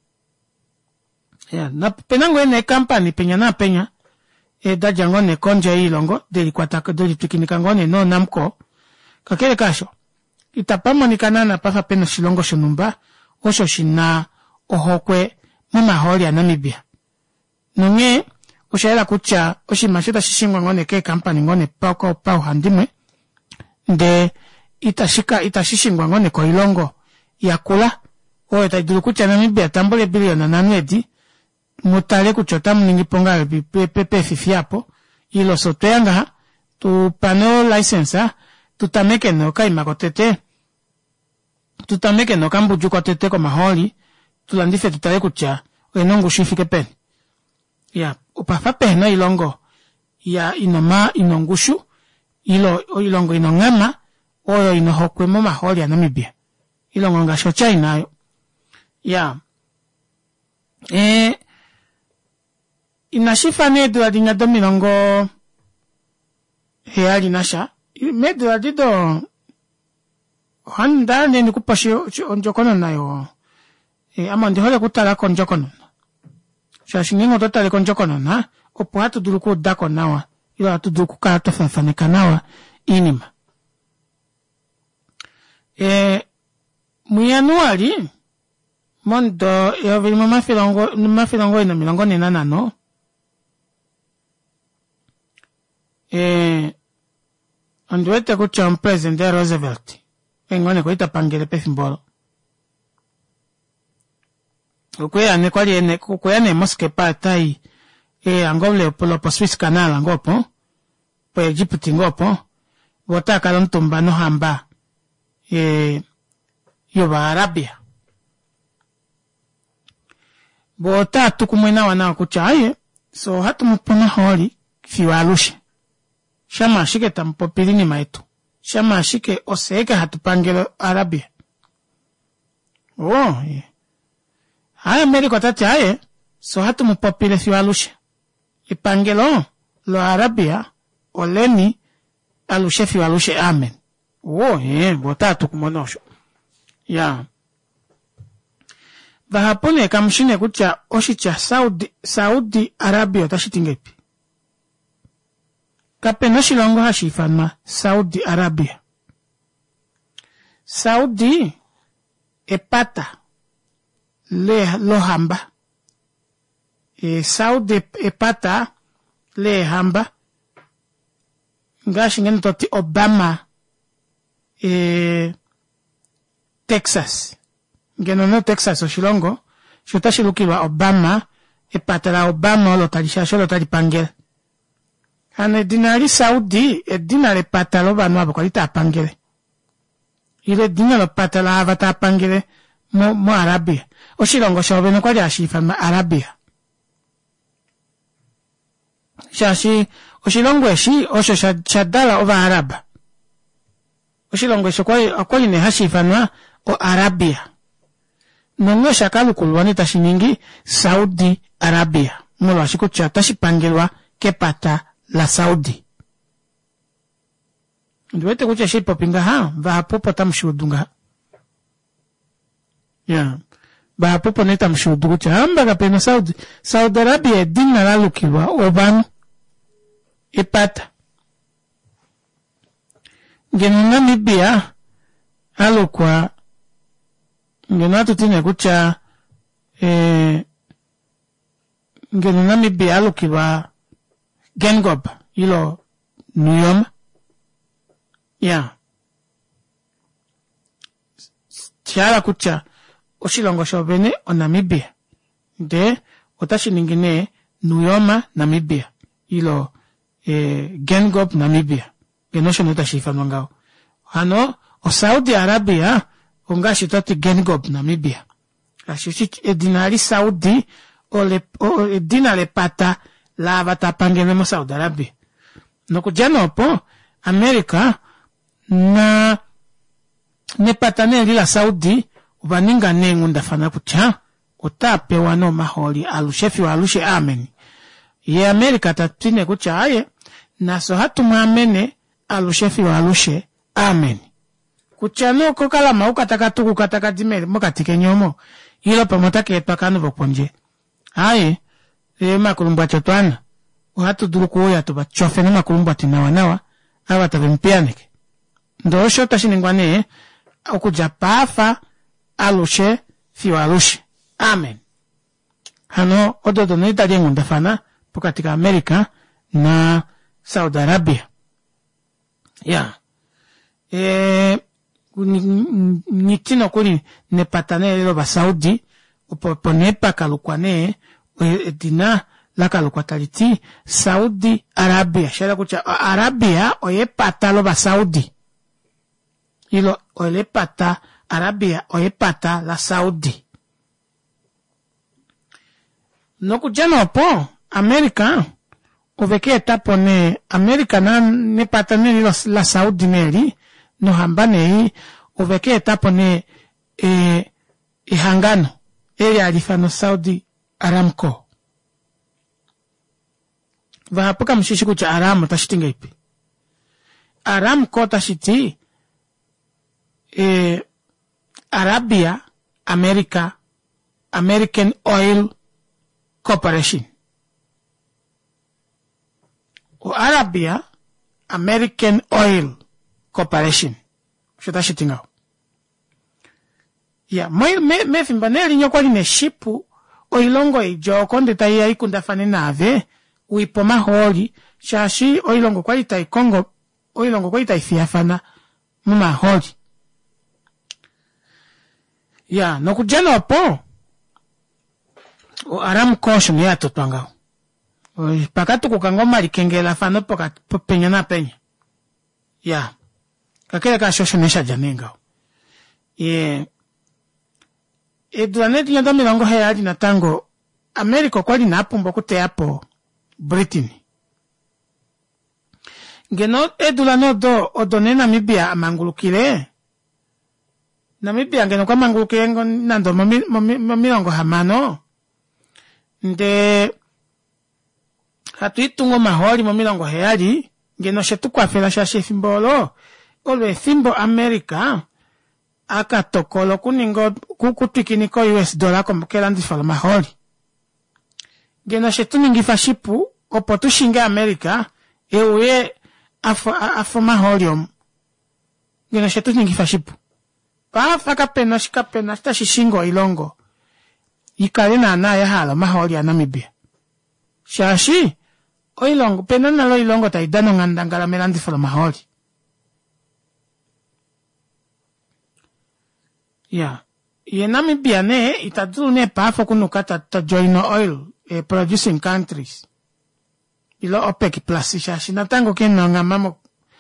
Ya, na penango ene kampani penya na penya da jango ne konje ilongo deli kwataka deli tukinikangone no namko kakele kasho itapamo nikanana pafa pena shilongo shunumba osho shina ohokwe mama holi ya Namibia nunge oshaela kucha oshimashita shishingwa ngone ke kampani ngone pau handimwe de itashishingwa ngone ko ilongo yakula o itadulu kucha Namibia tambole biliona nanwedi mutale kuchota mningi ponga pepe fifiapo ilo soteanga tu pano license tutameke no kaima kotete tutameke no kambuju kotete ko maholi tulandife tutale kucha enongo shifike pen ya upafa pena ilongo ya inongushu ilongo inongama oyo inohokwe mo maholi ya Namibia ilongo ngasho China ya inashifa nedu adinga dominongo heali nasha medu adido handa neni kupashi onjokono nayo ama ndihole kutala konjokono shashingingo totale konjokono na opo hatu duluku dako nawa ilo hatu duluku kata fanfaneka nawa inima muyanuari mondo yovili mafilongo ina milongo nena no onduete kucha President Roosevelt engone kuita pangele pefimbolo ukuya kwali ene kukuyane moske patai angole po Swiss Canal angopo po Egypt ngopo bota kalon tumbano hamba yoba Arabia bota tukumwena wana kuchaye so hatu mpona holi fiwalushe shama shike tampopili ni maetu shama shike oseke hatupangelo Arabia haya Amerika tati haye so hatu mpopile fiwalushe ipangelo lo Arabia oleni alushe fiwalushe amen bota tukumonosho ya vahapone kamshine kucha oshicha Saudi Arabia tashitingepi. Kapena shilongo hashifanwa Saudi Arabia. Saudi epata le lohamba. Saudi epata le hamba. Ngashi ngene toti Obama Texas. Ngeno no Texas oshilongo. Shotashi lukilwa Obama epata la Obama lo talisha lo talipangela. Ane dinari Saudi dinari pata lo banu abo kwalita apangele. Ile dinari pata la avata apangele mo Arabia. Oshilongo shobe no kwali ashifa ma Arabia. Shashi oshilongo eshi osho shadala ova Araba. Oshilongo esho kwali ne hashifa na o Arabia. Nongo shakalu kulwani tashiningi Saudi Arabia. Molo ashikucha tashipangelwa kepata la Saudi. Ndwete kucha shipo pinga vahapopo tamshudunga. Yeah. Vahapopo neta mshudu kucha hamba kapena Saudi Arabia dina la lukilwa obanu epata. Ngenu Namibia alukwa ngenu atutine kucha ngenu Namibia alukilwa Gengob, ilo Nuyoma. Yeah. Tiara kucha oshilongo shobene o Namibia. De otashi ningine Nuyoma Namibia. Ilo Gengob Namibia. Genosho neta shifa nwangao. Hano o Saudi Arabia ongashi toti Gengob Namibia. Ashishi dinari Saudi o dinari pata la avata pangene mo Saudi Arabia. Noku janopo Amerika na ne patane la Saudi ubaninga nengunda fana kucha utape wano maholi alushefi wa alushe amen. Ye Amerika tatine kucha aye naso hatu maamene alushefi wa alushe amen. Kucha no kokala mauka takatuku kataka dimele moka tike nyomo ilo pamotake etwakanu vokonje. Aye makulumba chatwana watu duruku oya tuba chofe na makulumba tinawanawa awa tabempianeke ndo osho tashiningwane okuja pafa alushe fiwa alushe amen. Hano ododo no italia ngundafana pokatika Amerika na Saudi Arabia. Ya nitino kuri nepatane lelo ba Saudi uponepa kalukwane dina la kalukwa taliti Saudi Arabia. Shala kucha Arabia oye pata lo ba Saudi. Ilo oye pata Arabia oye pata la Saudi. No kujano po Amerika uveke etapone Amerika na ne pata ne la Saudi neri no hambane uveke etapone hangano eri alifano Saudi Aramco. Vahapuka mshishi kucha Aramu tashitinga ipi. Aramco tashiti Arabia American Oil Corporation. O Arabia American Oil Corporation. Shota shitinga. Ya, me fimbaneli nyokwali ne shipu oilongo ijo konde taiya ikundafane nave uipoma holi shashi oilongo kwa itai Kongo oilongo kwa itai fiafana muma holi. Ya, nokujano po o Aramco shuni ya totwangao. Pakatu kukangoma likengela fano poka penya na penya. Ya, kakele ka shoshonesha janengao. Duaneti nyondo milongo heyadi na tango Amerika kwa li napumbo kute hapo Britain. Ngeno edulano do odone Namibia amangulukile. Namibia ngeno kwa mangulukile nando milongo hamano. Nde hatu itungo maholi milongo heyadi. Ngeno shetu kwa fela shashe fimbolo. Olwe fimbo Amerika aka tokolo kuningo kukutukiniko US dollar komukela ndifala maholi. Gena shetu ningi fashipu opotu shinga Amerika uye afo maholi gena shetu ningi fashipu. Pa faka pena shita shishingo ilongo. Ikalina na ya hala maholi ya Namibia. Shashi oilongo pena nalo ilongo taidano ngandangala melandi fala maholi. Ye Namibia ne itadulu ne pa fo kunukata ta join oil producing countries. Ilo OPEC plus shashi natango keno ngama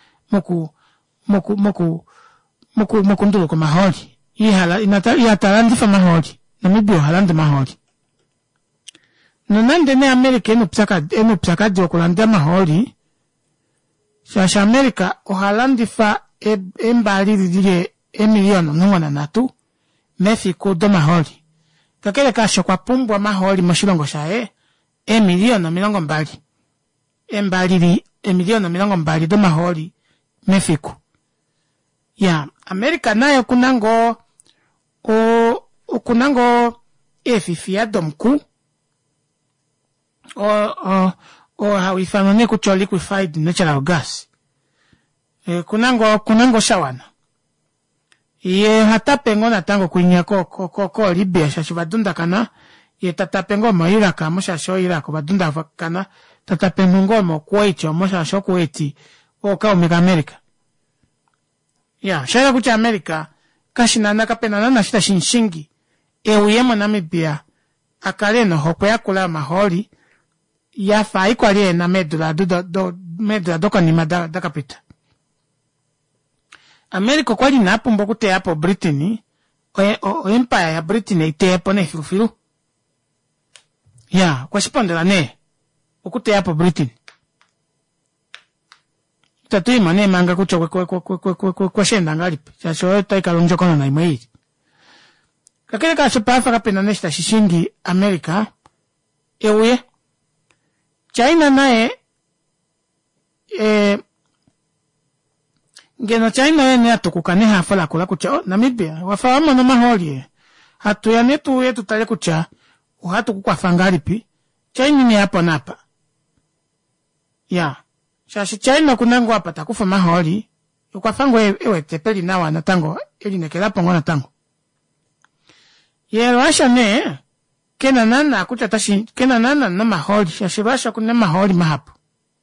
moku ndulu ko maholi. Ihatalandi fa maholi. Namibia halandi maholi. Nonande ne Amerika enu psaka diokulanda maholi. Shashi Amerika ohalandi fa embali didire emilion nungwana natu. Mexico do maholi. Kakele kasho kwa pumbwa maholi moshilongo shae. Emilion na milongo mbali. Emilion na milongo mbali do maholi. Mexico. Amerika nayo kunango efifia domku. Hawifanane kucho liquefied natural gas. Kunango shawana. Ye hatapengo na tango kwinya ko Libya shashi badunda kana ye tatapengo mo Iraq mo shasho Iraq badunda kana tatapengo mo Kuwait mo shasho Kuwait o ka omega America shara kucha America kashina nakapena na shita shinshingi uyemo Namibia akaleno hokwe yakula maholi ya fa ikwali na medula doka ni madaka pita Amerika kwali napo mboku te hapo Britain o empire ya Britain ite hapo ne filu kwa shipondela ne okute hapo Britain tatu imane manga kucho kwa shenda ngalipi chacho taikalonjo kono na imei kakele ka sopafa kapena nesta shishingi Amerika uye China nae ngeno China yene atukukane hafala kula kucha Namibia wafahamu na maholi hatu ya netu yetu tale kucha uhatu kukwa fangalipi China ni hapa napa shashi China kunangu hapa takufa maholi kwa fango ewe tepeli na wana tango ili nekelapo ngona tango Russia ne kena nana kucha tashi kena nana na maholi shashi Russia kuna maholi mahapu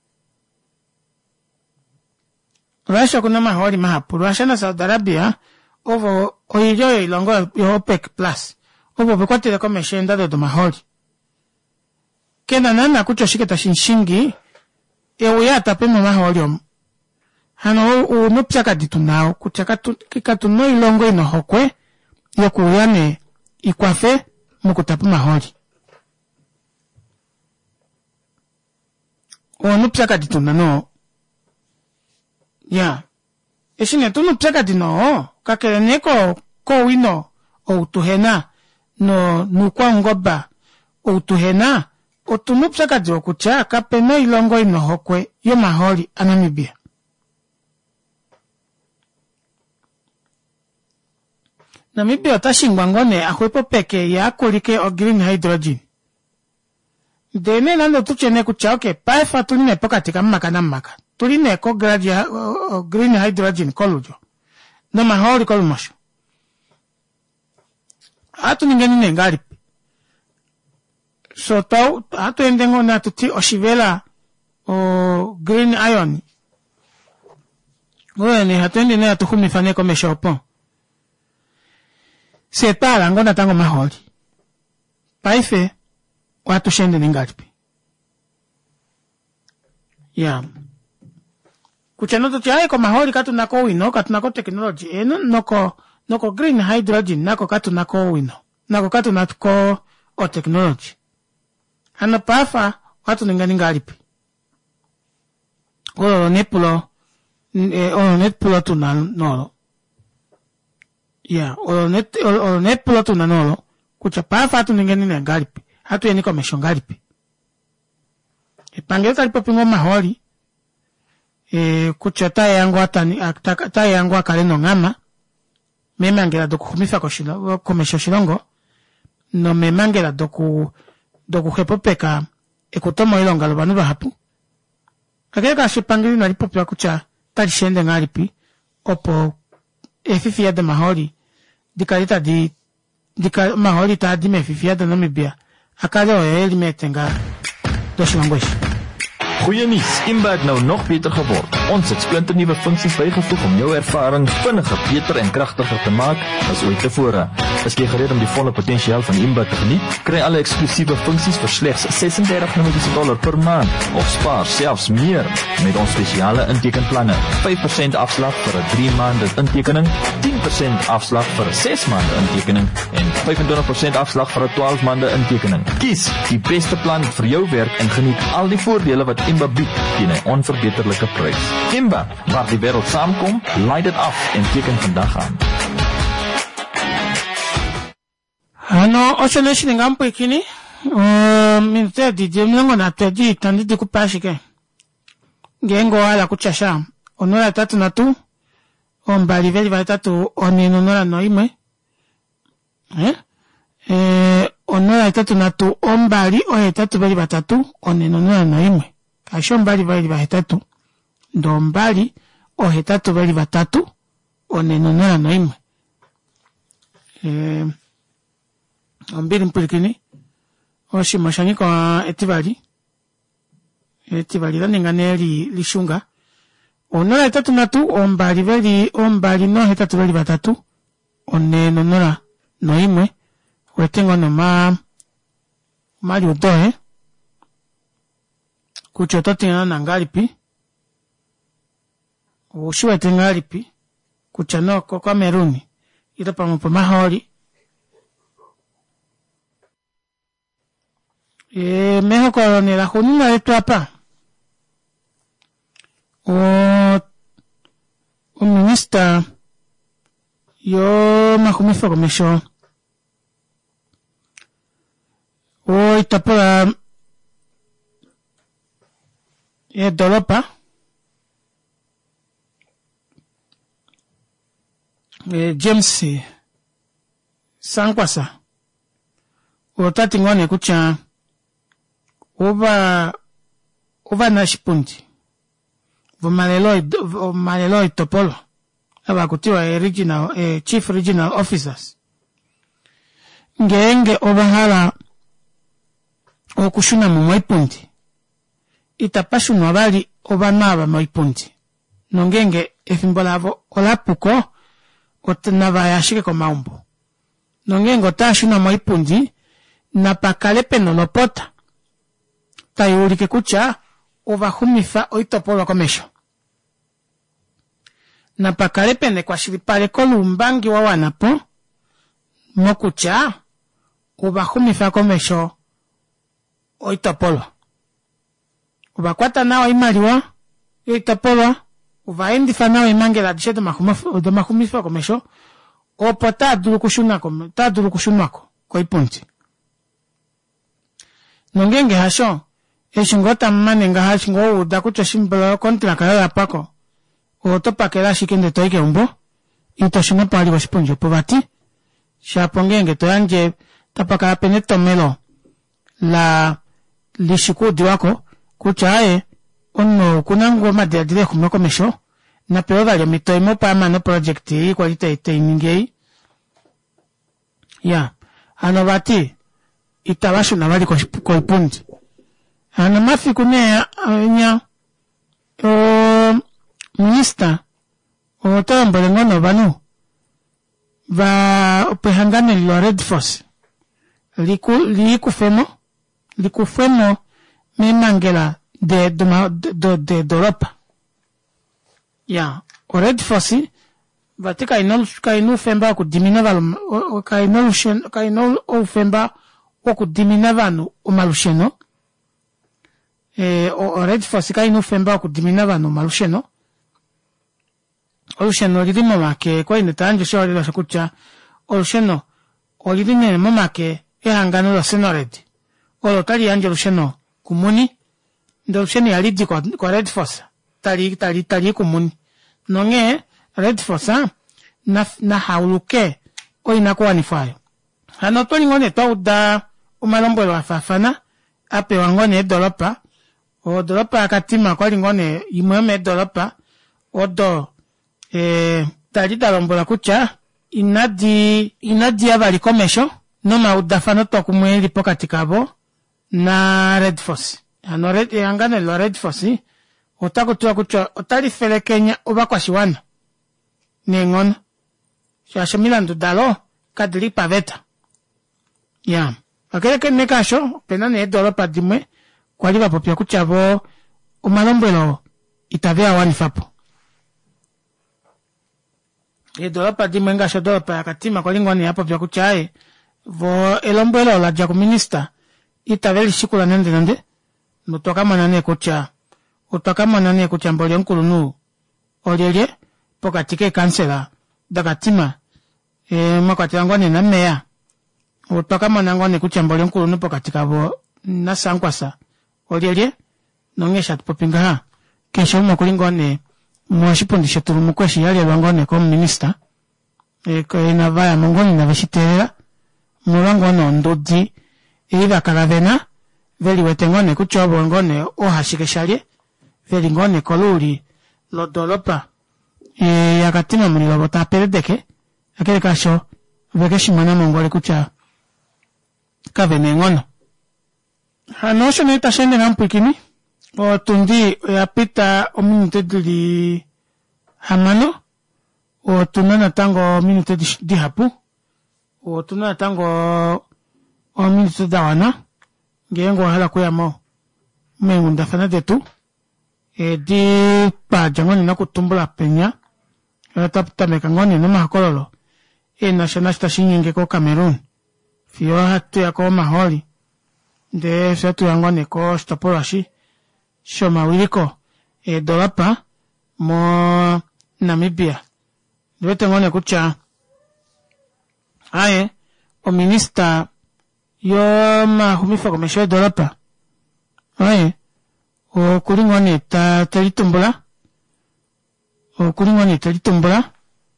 Russia kuna maholi mahapu. Russia na Saudi Arabia ovo oijo ilongo yo OPEC plus. Ovo bekwate de komeshenda do maholi. Kena nana kucho shiketa shinshingi uya tapeno maholi hano no psaka ditunao kuchaka kikatu no ilongo ino hokwe yokuyane ikwafe mukutapu maholi. No psaka ditunano Eshine tunu psaka dino kakele neko ko wino o utuhena no nukwa ngoba o utuhena o tunu psaka dio kucha kapeno ilongo ino hokwe yo maholi Namibia. Namibia otashingwangone akwepo peke ya kulike o green hydrogen. Dene nando tuchene kucha paifa tuline pokatika maka. Tuline ko green hydrogen kolujo. No maholi kolumosho. Atu ningeni ngalipi. So atu endengo na tuti oshivela green iron. Wene hatu endene atu kumifane kome shopon. Setala ngona tango maholi. Paife watu shende ngalipi. Kuchanoto chae ko maholi katu nako wino katu nako technology noko green hydrogen nako katu nako wino nako katu nako o technology hana pafa watu ngalipi nepulo tu na nolo nepulo tu na nolo kucha pafa watu ngalipi hatu yeniko meshongalipi pangeka lipopingo maholi kucha ta yangu akaleno ngama memangela dokuhumifa komesho shilongo no memangela dokuhepopeka ekutomo ilonga lobanu bahapu kakele kashipangili nalipopya kucha talishende ngalipi opo efifia de maholi dikalita dika maholi ta di mefifia de Namibia akale oye metenga doshilangwesh. Goeie nuus, Imba het nou nog beter geword. Ons het splinternuwe funksies bygevoeg om jou ervaring vinniger, beter en kragtiger te maak as ooit tevore. Is jy gereed om die volle potensiaal van Imba te geniet? Kry alle eksklusiewe funksies vir slegs $36 per maand of spaar selfs meer met ons spesiale intekenplanne. 5% afslag vir 'n 3 maande intekening, 10% afslag vir 'n 6 maande intekening en 25% afslag vir 'n 12 maande intekening. Kies die beste plan vir jou werk en geniet al die voordele wat Imba bied teen 'n onverbeterlike prys. Imba, waar die wêreld saamkom, laai dit af en teken vandag aan. Ano, osoneshini ngampo ikini, minute di mlengo na tedi tandidi kupashike. Gengo wala kuchasha, onora tatu na tu, ombali veli vali tatu onenonora noime. Onora tatu na tu, ombali oye tatu veli batatu, onenonora noime. Kasho mbali vali batatu, do mbali oye tatu veli batatu, onenonora noime. Ombili mpulikini oshimashani kwa etibali lanengane lishunga onora etatu natu ombali no hetatu veli batatu one nonora noimwe wetengo no mali udoe kuchotote na ngalipi ushiwete ngalipi kuchanoko kwa meruni ito pamopo mahori meho koronela hunina letu hapa o minister yo mahumifa komesho o itapola dolopa James Sankwasa o tatingone kucha Ova na shipundi. Malelo itopolo. Aba kutiwa chief regional officers. Ngenge obahala okushuna mu mwipundi. Itapashu nwabali obanaba mwipundi. Nongenge efimbolavo olapuko otanava yashike kwa maumbo. Nongenge otashuna mwipundi na pakalepe nolopota. Tayurike kucha ovahumifa oitopolo komesho. Na pakalepene kwa shilipale kolumbangi wa wanapo mokucha ovahumifa komesho oitopolo. Ovakwata nao imaliwa oitopolo ovaendifa nao imangela disheto mahumifa komesho opo taduru kushunwako kwa ipunti. Nongenge hasho eshingota mmane nga hashingo udakucha shimbolo kontra kala pako otopa kela shikende toike umbo itoshino pali wa shipunjo povati shapongenge toyanje tapaka peneto melo la lishikudi wako kuchae ono kunango madadile kumoko mesho na peoda ya mitoimo pa mano project kwa ite iningei ya anovati itabashu na wali kwa ipunji ana mafi kune nya minister o tambole ngono banu va opehangane lo Red Force likufemo memangela de Europa ya o Red Force vatika inu femba kudimina valo kainol ofemba okudimina vanu umalusheno o Red Force kainu femba kudimina vanu malusheno olusheno lidimo make kwa inetanjo shori la shakucha olusheno olidine momake ehangano lo Senored olotali anje olusheno kumuni ndo olusheno yalidi kwa Red Force tali kumuni nonge Red Force na hauluke oina kwa nifayo. Hanotoli ngone tauda umalombwelo afafana ape wangone dolopa o dolopa akatima kwa ngone imweme dolopa odo tajida lombola kucha inadi abali komesho no maudafano tokumweli pokati kabo na Red Force ano red angane lo Red Force otakutua kucha otalifele Kenya oba kwa shiwana nengon shashamila ndudalo kadri paveta ya akele ke nekasho pena ne dolopa dimwe kwa liba popia kuchabo umalombelo itavea wani fapo dolopa dimwe ngasho dolopa akatima kwa lingwani hapo vya kuchae vo elombelo la jako minister itaveli shikula nende mutoka manane kucha utoka manane kucha mbole nkulunu olele pokatike kansela dakatima makati ngone na meya utoka manangone kucha mbole nkulunu pokatika bo na sankwasa olele nongesha popinga ha kesho makulingone mwashipundisha turumukweshi yali lwangone ko minister ko ina vaya mongoni na veshiterera mulangone ndodi iba karavena veli wetengone kuchobo ngone ohashikeshalie veli ngone koluri lo dolopa yakatima mulilo bota peredeke akele kasho vekeshimana mongole kucha kavene ngono hanosho neta shende nampikini o tundi yapita o minute di hamano o tunana tango minute di hapu o tunana tango o minute dawana ngengo hala kuya mo mengu ndafana detu di pa jangoni na kutumbula penya tapta mekangoni no makololo national station nyingi ko Cameroon fio hatu ya ko maholi de setu yangoni ko stopolashi shoma wiliko dolapa mo Namibia dwete ngone kucha aye o minister yo humifa komesho dolapa aye o kulingone ta teritumbula o kulingone teritumbula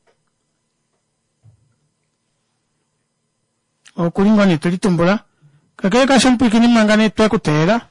o kulingone teritumbula kakele kashampu kini mangane twekutera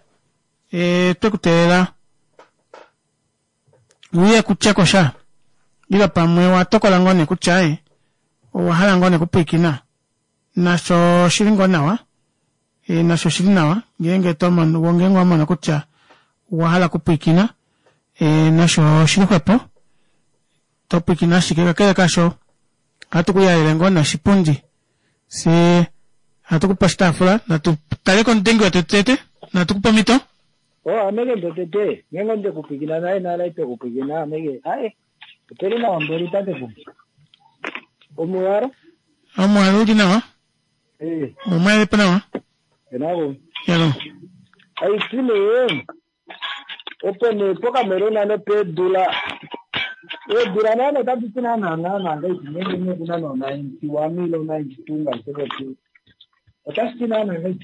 uye kuchekosha bila pamwe watokola ngone kuchae wahala ngone kupikina nasho shilingona nasho shilinawa ngenge toma wongengo amana kucha wahala kupikina nasho shilikwepo topikina shikeka kele kasho hatukuya elengona shipundi si hatukupa stafula na tutaleko ndengo ya tetete na tukupa mito amege ndotete ngengo nde kupigina naye na laite kupigina amege uteri na wambori tate kupi omuara udi nawa omwele panawa enabo yalo tile opene poka merona no pe dula dula na tatu tina na ngai ngengo kuna no 91 milo 92 ngai sekotu otastina na ngai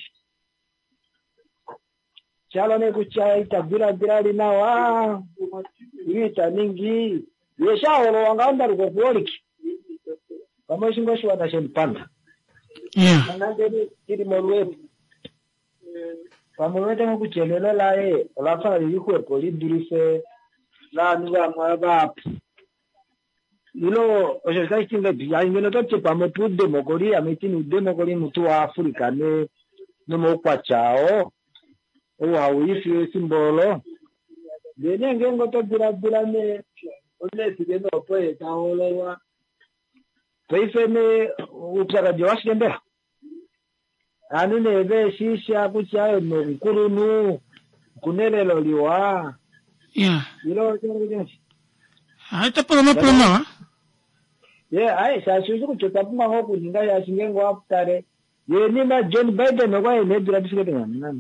chalo ne kucha itabira birali nawa ita ningi yesha olo wanganda ruko poliki kama shingo shwa na shempanda ngande kiri molwe pamwete ngokuchelela lae olafa yikwe poli durise la nuga mwaba ilo oshaka itinga biya ngeno toche pamotu demokori ametini demokori mutu wa Afrika ne no kwa chao uifi simbolo dene ngengo to dira ne ole sigeno poe taolewa peifene upsaka jowashi ndera ani nebe shisha kuchayo no nkurunu kunelelo liwa ilo jonge hata problema shashuzu kuchotapuma ngoku ninga ya shingengo aptare ni na John Biden no kwa ne dira bisikete nani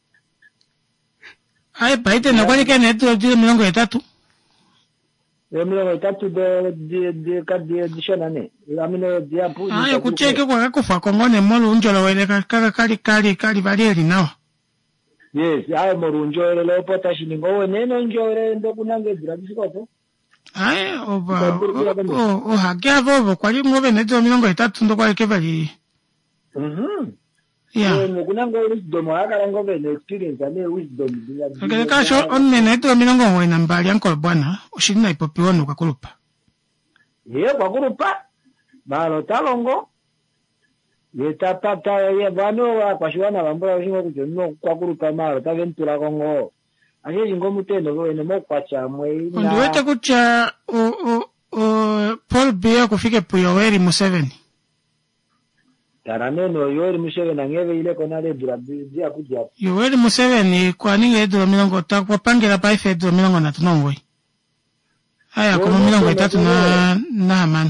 Biden no kwani kene tu milongo itatu. Milongo itatu de kadi dishona ne. Amino dia pu. Kucheke kwa kufa kongone molo unjolo wele kali balieri nawa. Yes, moro unjolo lo pota shiningo neno unjolo ndo kunange dira bisikoto. Aye, oba, hakia vovo, kwa li mwove neto milongo itatu ndo kwa ekevali. Yeah. Mukunanga wisdom, haka ngove ne experience, ane wisdom. Kele kasho, onne neto milongo mwe nambali yanko bwana, ushirina ipopiwonu kwa kulupa. Ye, kwa kulupa, malo talongo, ye tapata ye bano, kwa shiwana wambula ushingo kujono kwa kulupa malo, taventula kongo. Anje jingo mutendo kwa ene mo kwa chamwe. Unduwete kucha, Paul Biya kufike po Yoweri Museveni. Taraneno Yoweri Museveni ngeve ile konale dia kuja. Yoweri Museveni kwa ninge edo milongo takwa pangela pa ife edo milongo na tunongwe. Haya kuma milongo itatu na hamano.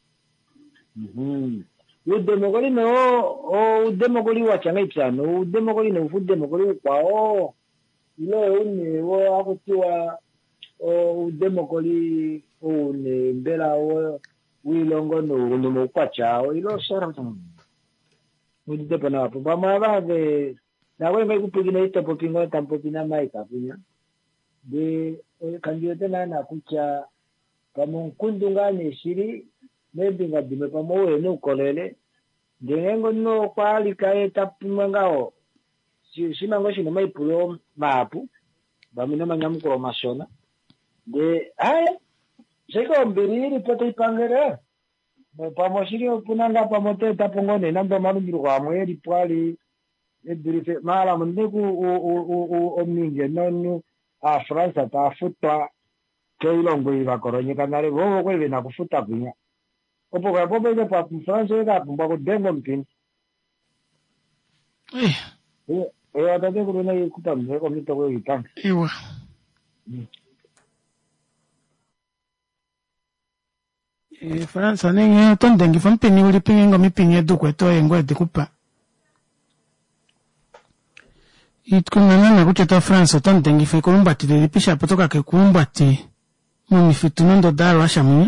Udemogoli no udemogoli wachanga ipsano udemogoli no udemogoli kwao ile une wo akutiwa udemogoli une mbela wo wilongo no mukwacha ilo sora udepana hapo bama bave na wewe kupigina ito popingo tampopina maika punya de kandiyote na kucha kama nkundungane shiri maybe ngadime pamowe no kolele dengo no kwali kae tapumangao simango shino maipulo mapu bamina manyamuko mashona de aya seko mbiriri poto ipangere pamoshiri opunanga pamote tapongone namba manubiru kwa mweri pwali ebirife mala mundeku o minge nonu a France ta futwa keilongo ibakoronye kanare bobo kwebe na kufuta kunya opo kwa bobo ile pa France ega kumba ko dengo mpini atate kuruna ikuta mzeko mito kwa itanga iwa France nenge tondengi fampeni uli pingo mipinye dukweto engwe dikupa itkunana kucheta France tondengi fe kulumbati de pisha potoka ke kulumbati mumi fitunondo daro ashamunya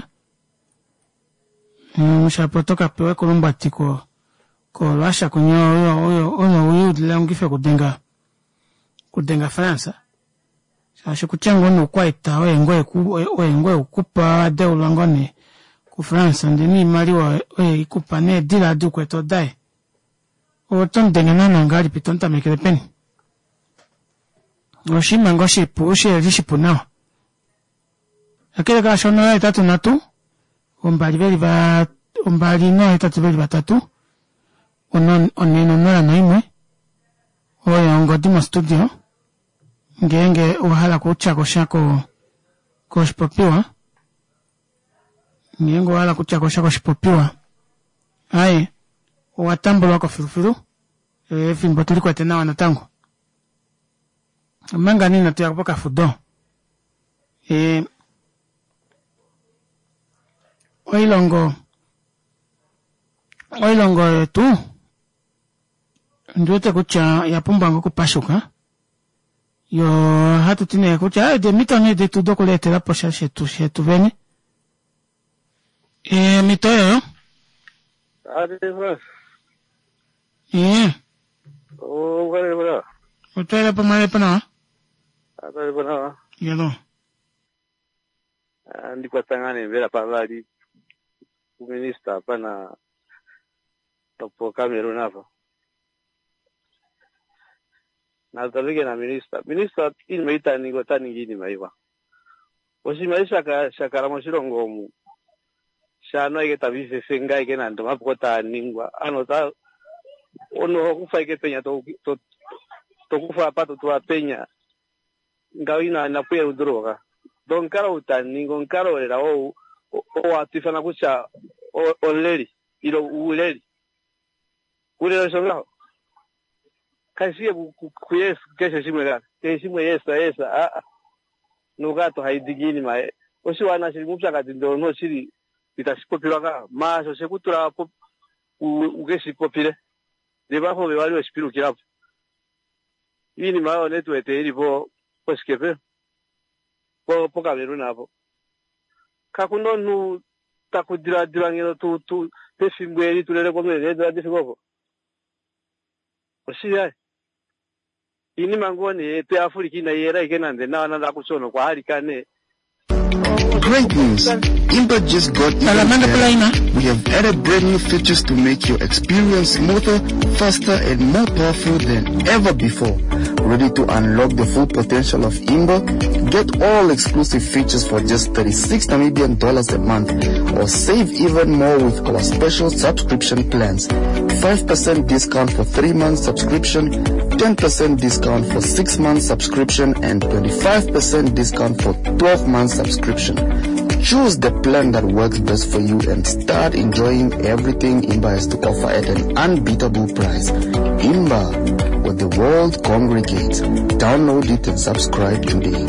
musha potoka pewe kulumbati ko lasha kunyo oyo dilangife kudenga France sashe kuchango no kwaita engwe ukupa de ulangone ku France ndini mali wa ikupa ne dila dukweto dai o tondenga nana ngali pitonta mekele peni Oshima ngoshipu, rishipu nao. Akele ka shona itatu natu. Umbali no itatu veli batatu. Oneno nora na imwe. Oya ngodimo studio. Ngenge uhala kucha koshako koshpopiwa. Ngenge uhala kucha koshako shipopiwa. Aye. Uwatambo wako filufilu. Fimbo tuliko tena wanatango. Manga nina tuyakupoka fudo. Oilongo tu. Nduete kucha ya pumbango kupashuka. Yo hatu tine kucha. De mito nye de tu doko lete la posha shetu vene. Mito yo. Ade bro. Gare bro. Utoele pa mare pa na? Ade bro. Yelo. Ndiko tangane vera pavali. Minister pana topo Cameroon hapa. Na talige na minister imeita ningota nyingine maiwa. Osimaisha shakara moshirongo mu. Shano igeta bise senga igena ndo mapota ningwa. Anota ono kufa ikepenya to kufa pato to apenya. Ngawina na puya udroga. Don karo utaningo nkaro era o atifana kucha oleri ilo uleri kule songa kasie kuyes kesho simwela kesimwe yesa no gato haidigini mae osi wana silimupya kati ndo no siri bitashipopilwa maso sekutura ugesi popile debaho bebali ospiru kirapo ini mao netwete ilipo poskepe po Cameroon hapo kakunonu takudira ngelo tu pefingweli tulele komele dra difikopo osiya ini mangoni pe Afrika na yera ikenande na kusono kwa hali kane Great news! Imba just got even better. We have added brand new features to make your experience smoother, faster, and more powerful than ever before. Ready to unlock the full potential of Imba? Get all exclusive features for just 36 Namibian dollars a month, or save even more with our special subscription plans. 5% discount for 3 months subscription, 10% discount for 6 months subscription, and 25% discount for 12 months subscription. Choose the plan that works best for you and start enjoying everything Imba has to offer at an unbeatable price. Imba, where the world congregates. Download it and subscribe today.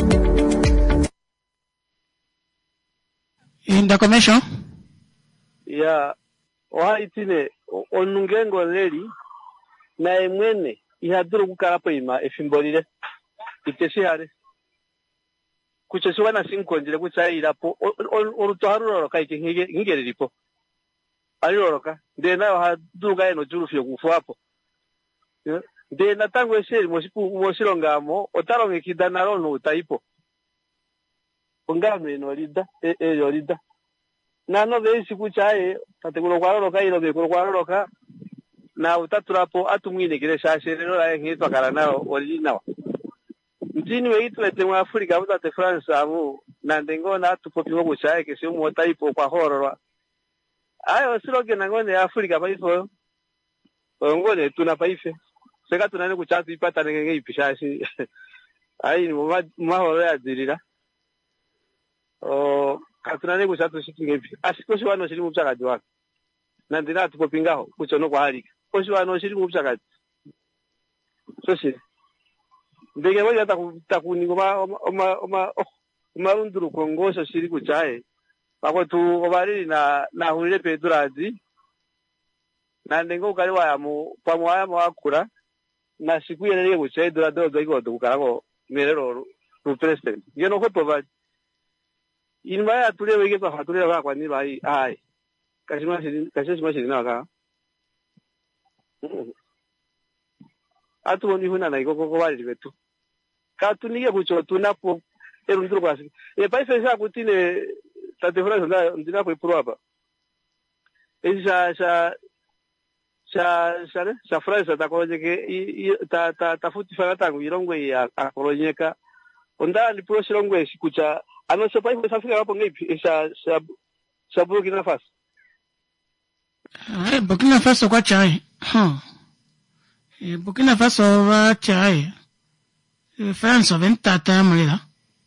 In the commission? Yeah. Ohaitine, onungengo leli, na emwene, ihaduru kukarapo ima, efimbolile, iteshihare. Kuchesiwa na sinkonjile kuchairapo, orutoharuro kaiki hingeriripo. Aliroroka, ndena yohaduru gae no jurufio kufuapo. Ndena tango eseri mosilongamo, otaronge kidanaro no utaipo. Ongame no rida, yorida. Nano veisi kuchae, tatekulo kwaroroka ilobe kwaroroka, na utaturapo atumwine kile shasherero la ngitwa karanao originawa. Mjini weitu etemwa Afrika utate France amu, na ndengona atupopimo kuchae kesi umotaipo kwa hororwa. Ayo siroke nangone Afrika paifo, ngone tunapaife. Seka tunane kuchatu ipata ngenge ipishashi. Ayi ni mahoro ya dirira. Katunane kuchatu shikingepi. Asikoshi wano shiri mupchakaji wako. Nandina atupopingaho, kuchono kwa halika. Koshi wano shiri mupchakaji. Soshi. Ndege moja takuningo marunduru kongosho shiri kuchae. Pako tu obarili na hulile pedurazi. Na ndengo ukaliwa ya pamuaya mwakura. Na siku ya nege kuchae duradozo iko kukarako merero president. Geno kwepo vaji. Inbaya tulia wege pa hatulia waka kwa niba hii hai. Kashima shiri na waka. Atu woni huna na ikoko wali libetu. Katunige kucho tunapo erunduru kwa siki. Paifesa kutine tatefura ndina kuipuru hapa. Ezi sa frasa takolojeke tafuti fanatangu irongwe ya akolojeka. Onda lipuro shirongwe shikucha ano so paifesa Afrika wapo ngipi sa Burkina Faso. Burkina Faso kwa chai. Burkina Faso wa chai. France ventata malila.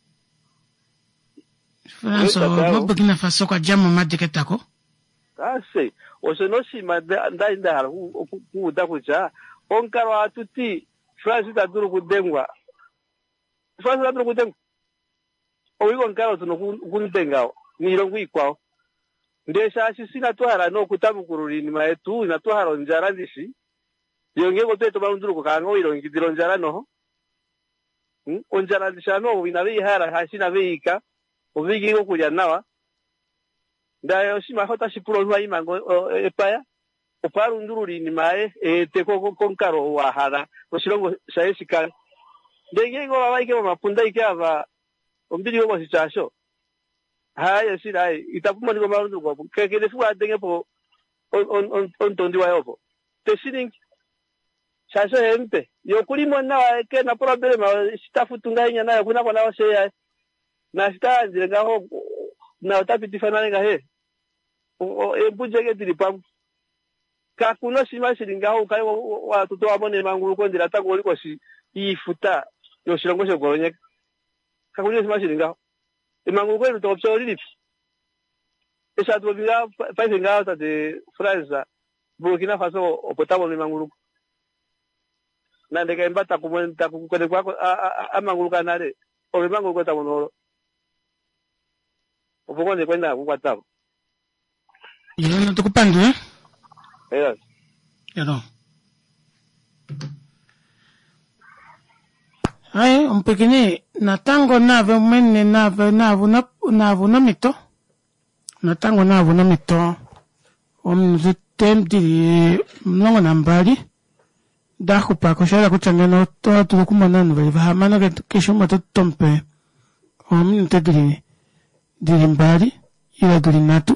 France wa Burkina Faso kwa jamu madiketako. Kasi, osenoshi nda haru kuudakucha. Onkaro atuti France taduru kudengwa. France taduru kudengwa. Owigo nkaro tuno kundengao. Ni irongu ikwao. Ndesha asisina tuara no kutamu kurulini maetu na tuara njara disi. Yongego teto barunduru kukango irongi dilonjara no. Onjara dishano winawe hara hashina veika. Ovigi ngo kuja nawa. Ndayo shima hota shipuro nwa imango epaya. Oparu ndururi ni mae teko konkaro wa hara. Oshirongo shaeshika. Ndenge ngo wawaike wa mapunda ike ava. Ombili ngo sichasho. Haya sirai itapuma ndiko marundu kwa. Kekele fuwa denge po on tondi wa yopo. Tesiring shasho hempe. Yokulimo nawa ke na problema stafu tungainya nayo kuna kwa nawa sheya. Na sita njirenga ho na utapiti fananga he. Bujege dilipam. Kakuno shima shiringa ho kai wa tuto abone manguru ko ndira ta goli ko si ifuta yo shirongo she golonye. Kakuno shima shiringa ho. Manguru ko to opso lip. Esa to biga paisinga ta de France Burkina Faso opotabo ni manguru. Na ndege mbata kumwenta kukwende kwako amanguru kanare. Obe manguru ko ta monoro. Ufukonde kwenda kukwatabo. Yeno tukupande Yes. Yeno. Ai umpekini natango nave mene nave navu mito. Natango navu na mito. Temdi mlongo nambali. Daku pa kushara kuchangana to tukumana nve hamana ke shoma to tompe. Tedri. dilimbali ila dulinatu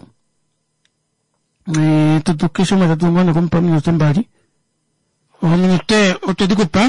tutukisho matatungono kumpa minuto mbali ominute otodikupa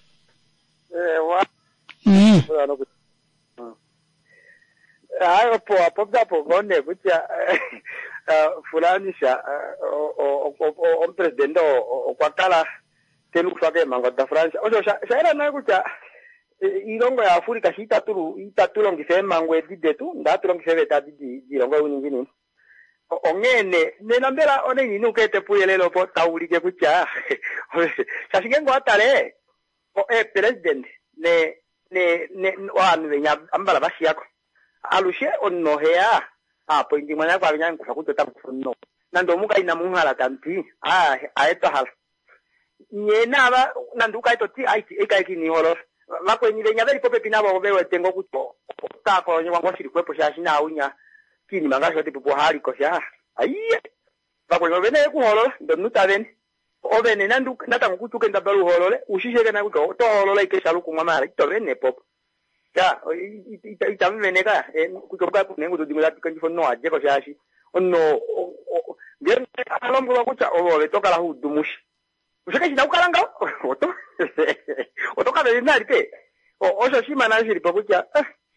hayo po gone kucha fulani sha o presidente o kwakala telu kusake mango da France ojo shaira na kucha ilongo ya Afrika itatulu ngise mangwe didetu ndatulu ngise beta dilongo unyingini ongene nenambera one nyinu kete puyelelo po taulike kucha shashingengo atale president ne wa menya ambala bashiyako alushe onno hea apo ndi mwana kwa banya nkufa kutota kufunno nando muka ina munhala tanti aeto hal nyena ba nanduka ito ti aiti ekaiki ni holo makwe nyile nyabeli pope pinabo bewe tengo kuto ka ko nywa ngoshiri kwepo shashi na unya kini mangasho ti popo hali ko sha aiye bakwe ngobene ku holo ndo nutaben obene nanduka nata kutuke ndabalu holole ushisheke na kuto to holole ikeshalu kumama to bene pop ya itamveneka kutoka kunengo dodimula kanjifo no aje ko shashi onno ngere alombo bakucha obo toka la hudumushi ushaka shina ukalanga otoka de narite osho shima na shiri bakucha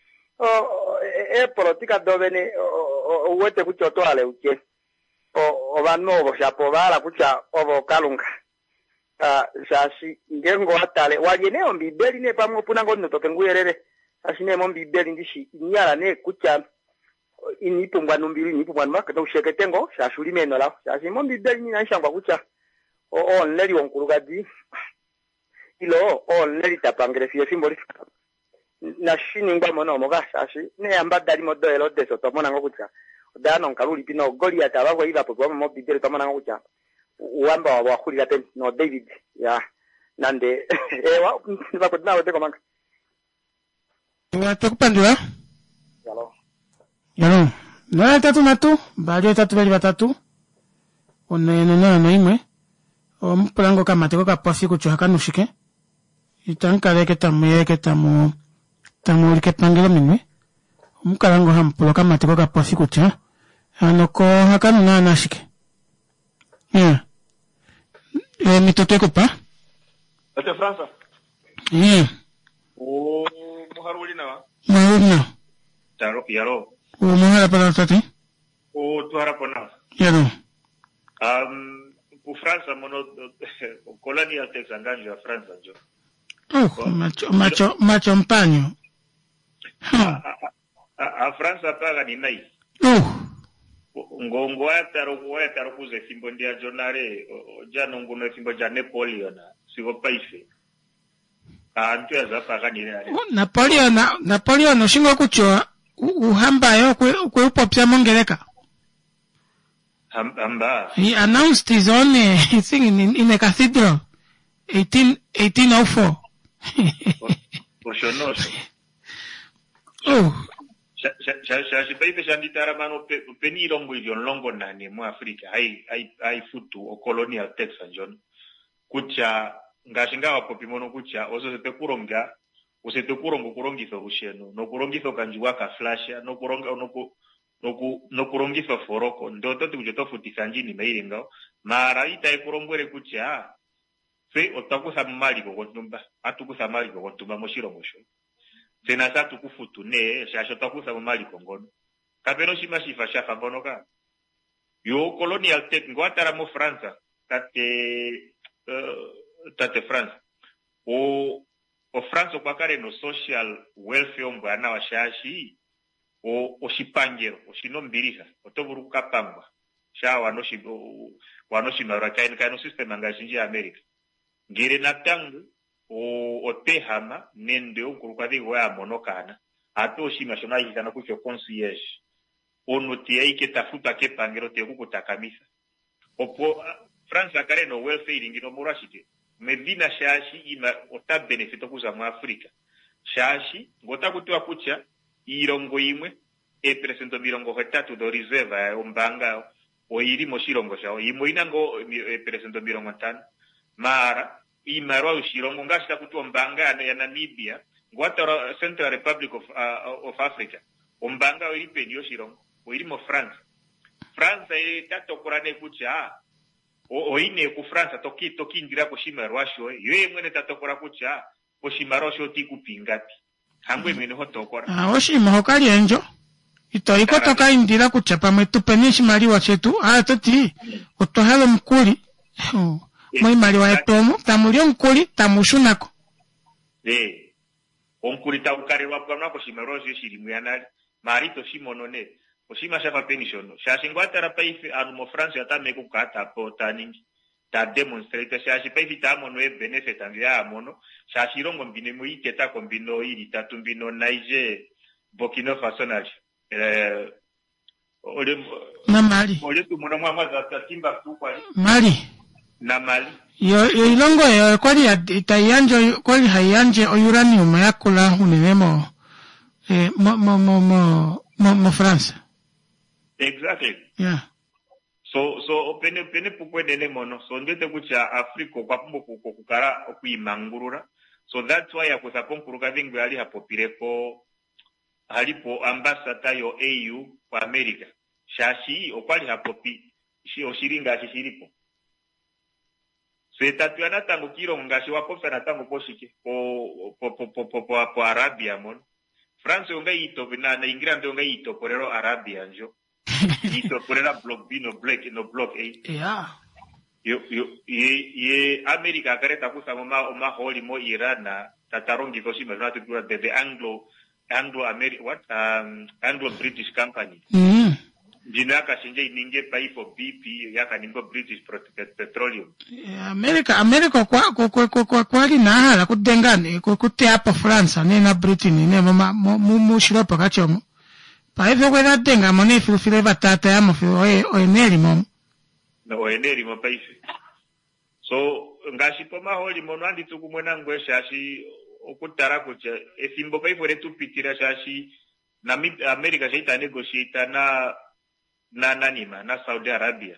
politika dobene wote kucho to ale uche o vanno bo shapo bala kucha obo kalunga shashi ngengo atale wajene ombi beli ne pamwe punango no topenguyerere ashine mombi beli ndishi nyala ne kucha inipungwa numbiri inipungwa maka usheketengo shashuli meno la shashi mombi beli ni nashangwa kucha onleri onkurugadi ilo onleri tapangere fie simboli na shini ngwa mono moga shashi ne amba dali modo elo deso to mona ngokucha dano nkaluli pino goli atabagwa iba po mombi beli to mona ngokucha uamba wa khulira pen no David ya nande ewa bakudna wote komanga watakupandula yalo na tatu natu bali tatu bali batatu onena imwe ompulango kamateko kapafi kucho hakanushike itankale ketamuyeke tamu like pangelo minwe omkalango hampulo kamateko kapafi kucho anoko hakanuna nashike mitoto kupa ate Fransa muharulina wa muharulina taro yaro muhara para tati tuara pona yaro ku Fransa mono colonia texanganja Fransa jo macho mpanyo a Fransa paga ni nai ngongo ataro kuze simbo ndia jonare jano nguno simbo ja Napoleon sigo paife antu ya paga ni nare Napoleon shingo kucho uhambayo kwe upopya mongeleka he announced his own thing in a cathedral 1804 Oshonosho Shashi baibe shanditara mano peni longo ijon longo nani mu Afrika ai futu o colonial Texas John kucha ngashinga wapopi mono kucha oso sete kuronga usete kurongo kurongitho usheno no kurongitho kanjuwa ka flasha no kuronga no kurongitho foroko ndoto tukujoto futisa njini meiringao mara ita kurongwere kucha fe otakusa mali ko kontumba atukusa mali ko kontumba moshiro mosho tena satu kufutu ne shasho takusa mali ko ngono kapeno shima shifa shafa ngono ka yo colonial tech ngwatara mo France tate France o France kwa kare no social welfare mbana wa shashi o shipangero o shinombirisa otoburu kapangwa sha wanoshi mara kaino system angashinji America ngire natangu o tehama nende okurukadi wa monokana ato shima shona yitana kucho concierge ono tiai ke tafuta ke pangero te kukutakamisa opo France kare no welfare ngino murashite medina shashi ima ota benefit okuza mu Africa shashi ngota kutwa kucha irongo imwe presento mirongo 3 do reserve ya ombanga oiri moshilongo shao imwe inango presento mirongo 5 mara imarwa ushirongo ngashita kutwa ombanga ya Namibia ngwata Central Republic of Africa ombanga iri penyo shirongo iri mo France tatokora nekucha oine ku France tokindira kushimaro washo yo mwene tatokora kucha kushimaro sho tikupingati hangwe mwene hotokora oshima hokali enjo itoiko toka indira kucha pamwe tupenishi mali wachetu toti otohalo mkuli moi mali wa etomo tamulio mkuli tamushunako onkuli taukarerwa bwana kushimaro sho shirimu yanali marito shimonone oshima shafa pension shashingwatara paife anu mo France atameko kata po taningi ta demonstrate shashi paife tamono e benefit anvia amono shashirongo mbine muiteta kombino iri tatumbino Niger Burkina Faso nacho na Mali ole tumuna mwa za timba tukwa Mali na Mali yo ilongo kwali itayanjo kwali hayanje uranium yakula hunemo mo France. Exactly. Yeah. So pene pukwedene mono. So ndete kucha Afriko kwa pumbo kukara okuimangurura. So that's why akusapon kuruka vingu hali hapopirepo halipo ambassador yo AU kwa Amerika. Shashi okwali hapopi oshiringa shiripo. So etatuana tangu kiro ngashi waposa na tangu poshike po Arabia mono. France onga ito na England onga ito porero Arabia njo. Ito porera block B no block A. Yeah. Ye America kareta kusama ma holi mo Iran na tatarongi toshima na tukura the Anglo British company. Jina kashinje ininge pay for BP yaka ningo British Petroleum. America kwa na kudengane kutte hapa France na Britain ne mama mushiro pakachomo. Pa hivyo kwa denga mone filifile batata ya mfilo oeneri mo. No oeneri mo paife. So ngashi poma holi mo nandi tukumwena ngwesha shi okutara kucha esimbo paife retu pitira shashi na America shaita negotiate na Saudi Arabia.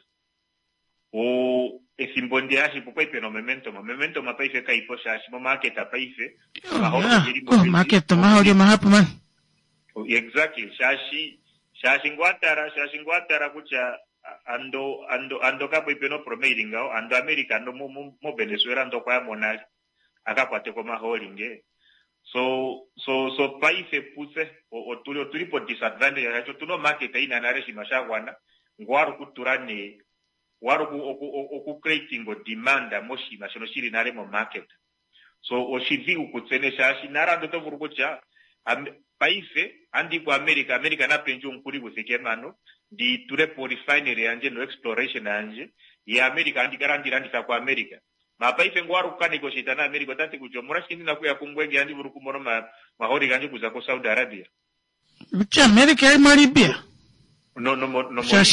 Esimbondi ashi pupaipe no memento mapaife kaipo shashi mo market apaife. Market maholi mahapu man. Exactly. Shashi ngwatara kucha ando kapo ipe no promoting ngao ando America ando mo Venezuela ando kwa monali akakwate kwa maholinge. So paife puse tuli po disadvantage yacho tuno market ina nareshi mashagwana ngwaru kuturane waru ku creating demand moshi mashono shiri nare mo market. So oshivi ukutsene shashi narando to vurugocha paife andi kwa America na penjo nkuri busekemano di turepo refinery anje no exploration anje ya America andi garandira ndika kwa America mapaife ngwaru ka negotiate na America tati kujomura shindi na kuya kumbwenge andi buruku mono mahori ganje kuza ko Saudi Arabia ucha America ya Libya no shashi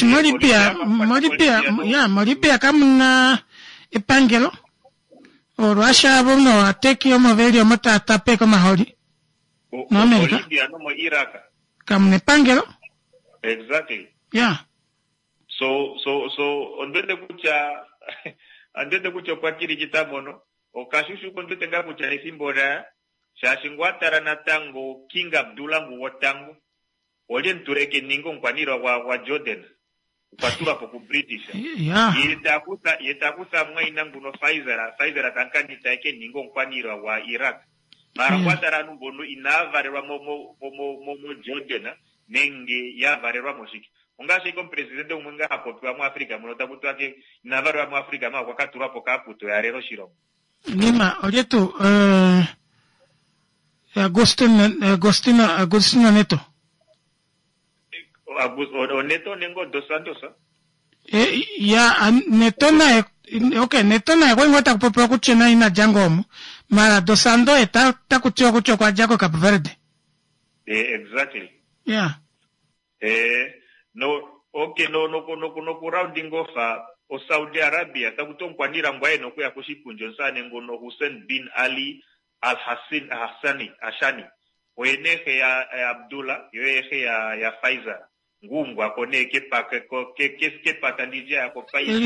Libya kamuna epangelo o Russia bono ateki o maveli o mata atape kama hori no America Libya no mo Iraq kamune pangelo exactly yeah so andete kucha kwa kiri kitamono okashushu kontete nga kucha isimbora shashingwatara na tango King Abdullah muwotango olien tureke ningo nkwanira wa Jordan upatura po ku British yeah yetakusa mwaina nguno Pfizer tankani taike ningo nkwanira wa Iraq mara kwatara nubono inavarerwa mo Jordan nenge yavarerwa moshiki ungashi ko president umwenga hapo kwa mu Afrika munota kutu ake inavarerwa mu Afrika ma kwakatura po kaputo ya rero shiro nima olietu Agostino Neto Neto nengo Dos Santos ya Neto na kwa ngota kupopo kuchena ina jangomo mara Dos Santos eta kuchio kwa jako Cape Verde exactly yeah no rounding off o Saudi Arabia takutonkwanira ngwaye no kuya kushipunjo nsane ngono Hussein bin Ali Al-Hassani Ashani oyenehe ya Abdullah yoyehe ya Pfizer ngungu akone ke patandija yako Pfizer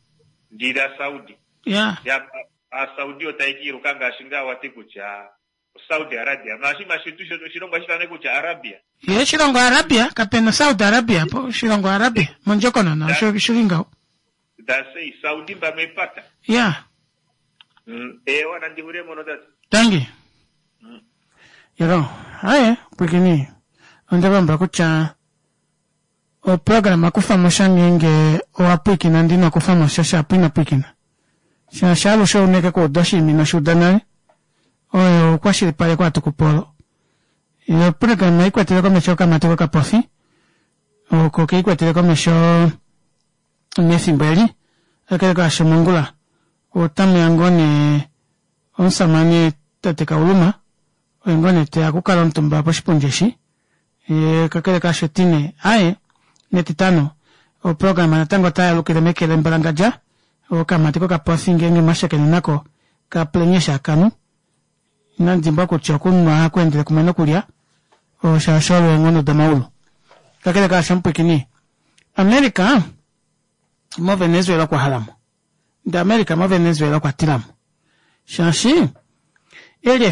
ndira Saudi ya Saudi otaikiru kanga shinga watikucha Saudi Arabia mashi mashitusho shilongo shitane kucha Arabia ye shilongo Arabia kapena Saudi Arabia po shilongo Arabia monjokono na shilinga da sei Saudi ba mepata yeah wana ndihuri mono dati tangi yero aye pekini ondaba mbakucha o programa kufamosha ngenge o apikina ndino kufamosha shapina pikina shalo show neke ko doshi mina shudana o kwashiri pale kwa tukupolo iyo programa ikwatira ko mechoka matoko kapofi o ko ke ikwatira ko mesho mesimbeli akere ka shomongula o tamyangone on samani tateka uluma o ngone te akukala ntumba poshiponjeshi kakere ka shetine aye netitano o programa natango taya lukile mekele mbalangaja o kamatiko kapofi ngenge mashakene nako ka plenyesha kanu nanzimba kuchakunwa kwendele kumano kulia o shasholo ngono damaulu kakele ka shampikini America mo Venezuela kwa halamu da America mo Venezuela kwa tilamu shashi ele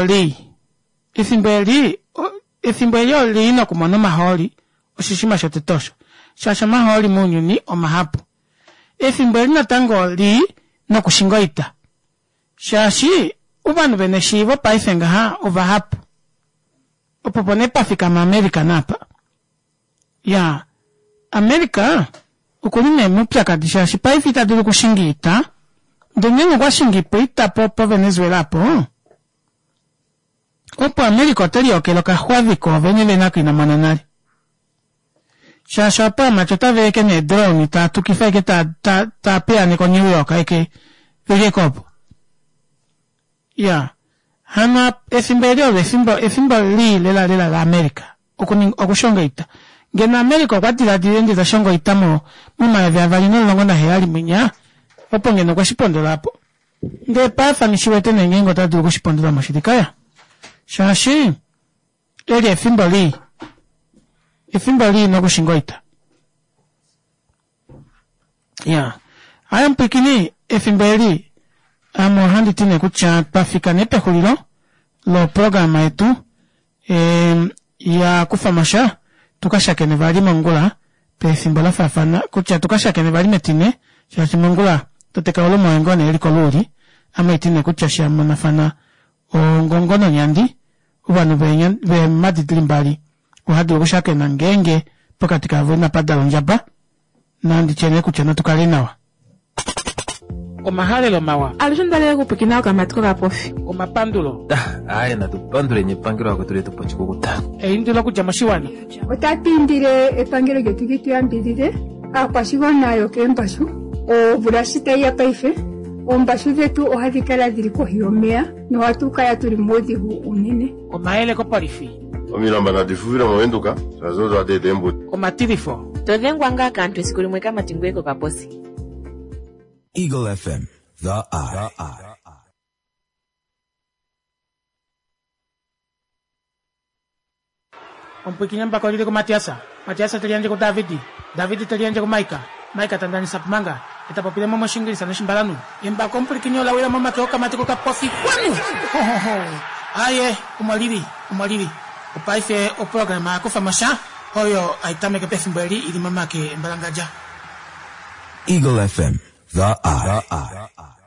ifimbeli lino kumono maholi oshishima shote tosho shasha maholi munyuni o mahapu ifimbeli natango li no kushingoita shashi ubanu beneshivo paifenga ha overhapu opopone pafika ma America napa ya America ukunine mupya kadisha shipaifita dulu kushingita ndonyengo kwa shingipo itapo Venezuela po opo America oteli okeloka huaviko venye venako ina mananari shasha machota veke ne drone ta tukifeke ta pea ni ko New York eke veke kopo ya hana efimbo li lela la America okushongeita ngena America kwatira dirende za shongo itamo muma vya valino longo na heali mwinya opo ngeno kwa shipondo lapo nde pa fanishiwete nengengo tatu kushipondo la mashirikaya shashi eli efimbo li no kushingoita ya ayam pikini efimbo li amo handi tine kucha pafika nepe hulilo lo programa etu ya kufamasha tukashake ne bali mangula pe simbola fafana kucha tukashake ne bali metine shashi mangula toteka olo mwangone eliko luri ama itine kucha sha manafana o ngongono nyandi ubanu be madidlimbali uhadi kushake na ngenge pokatika vuna padalo njaba nandi chene kucha na tukalinawa Omahale lo mawa. Alishondale kupikina kamatiko kapofi. Omapandulo. Aye na tupandule nye pangiro wako tule tupachiko kuta. Indula kujamashiwana. Otapindire epangiro getugitu yambidire. Apashiwana yo kempashu. O burashita ya paife. Ombashu vetu ohadikala diriko hiomea. No hatuka ya turi modi hu unene. Omahele ko parifi. Omilamba na difuvira mwenduka. Sazozo ade dembo. Omatirifo. Todengwanga kantu esikuri mweka matingweko kaposi. Eagle FM, the eye. Ompikinya mpaka olile ko Matiasa talianje ko David talianje ko Maika tandani sapmanga etapopile momo shingirisa no shimbalanu imba kompikinya la wela mama ko kamatiko ka pofi kwanu aye umalivi upaife o programa ko famasha hoyo aitame ke pefimbeli ili mama ke mbalangaja Eagle FM, the eye.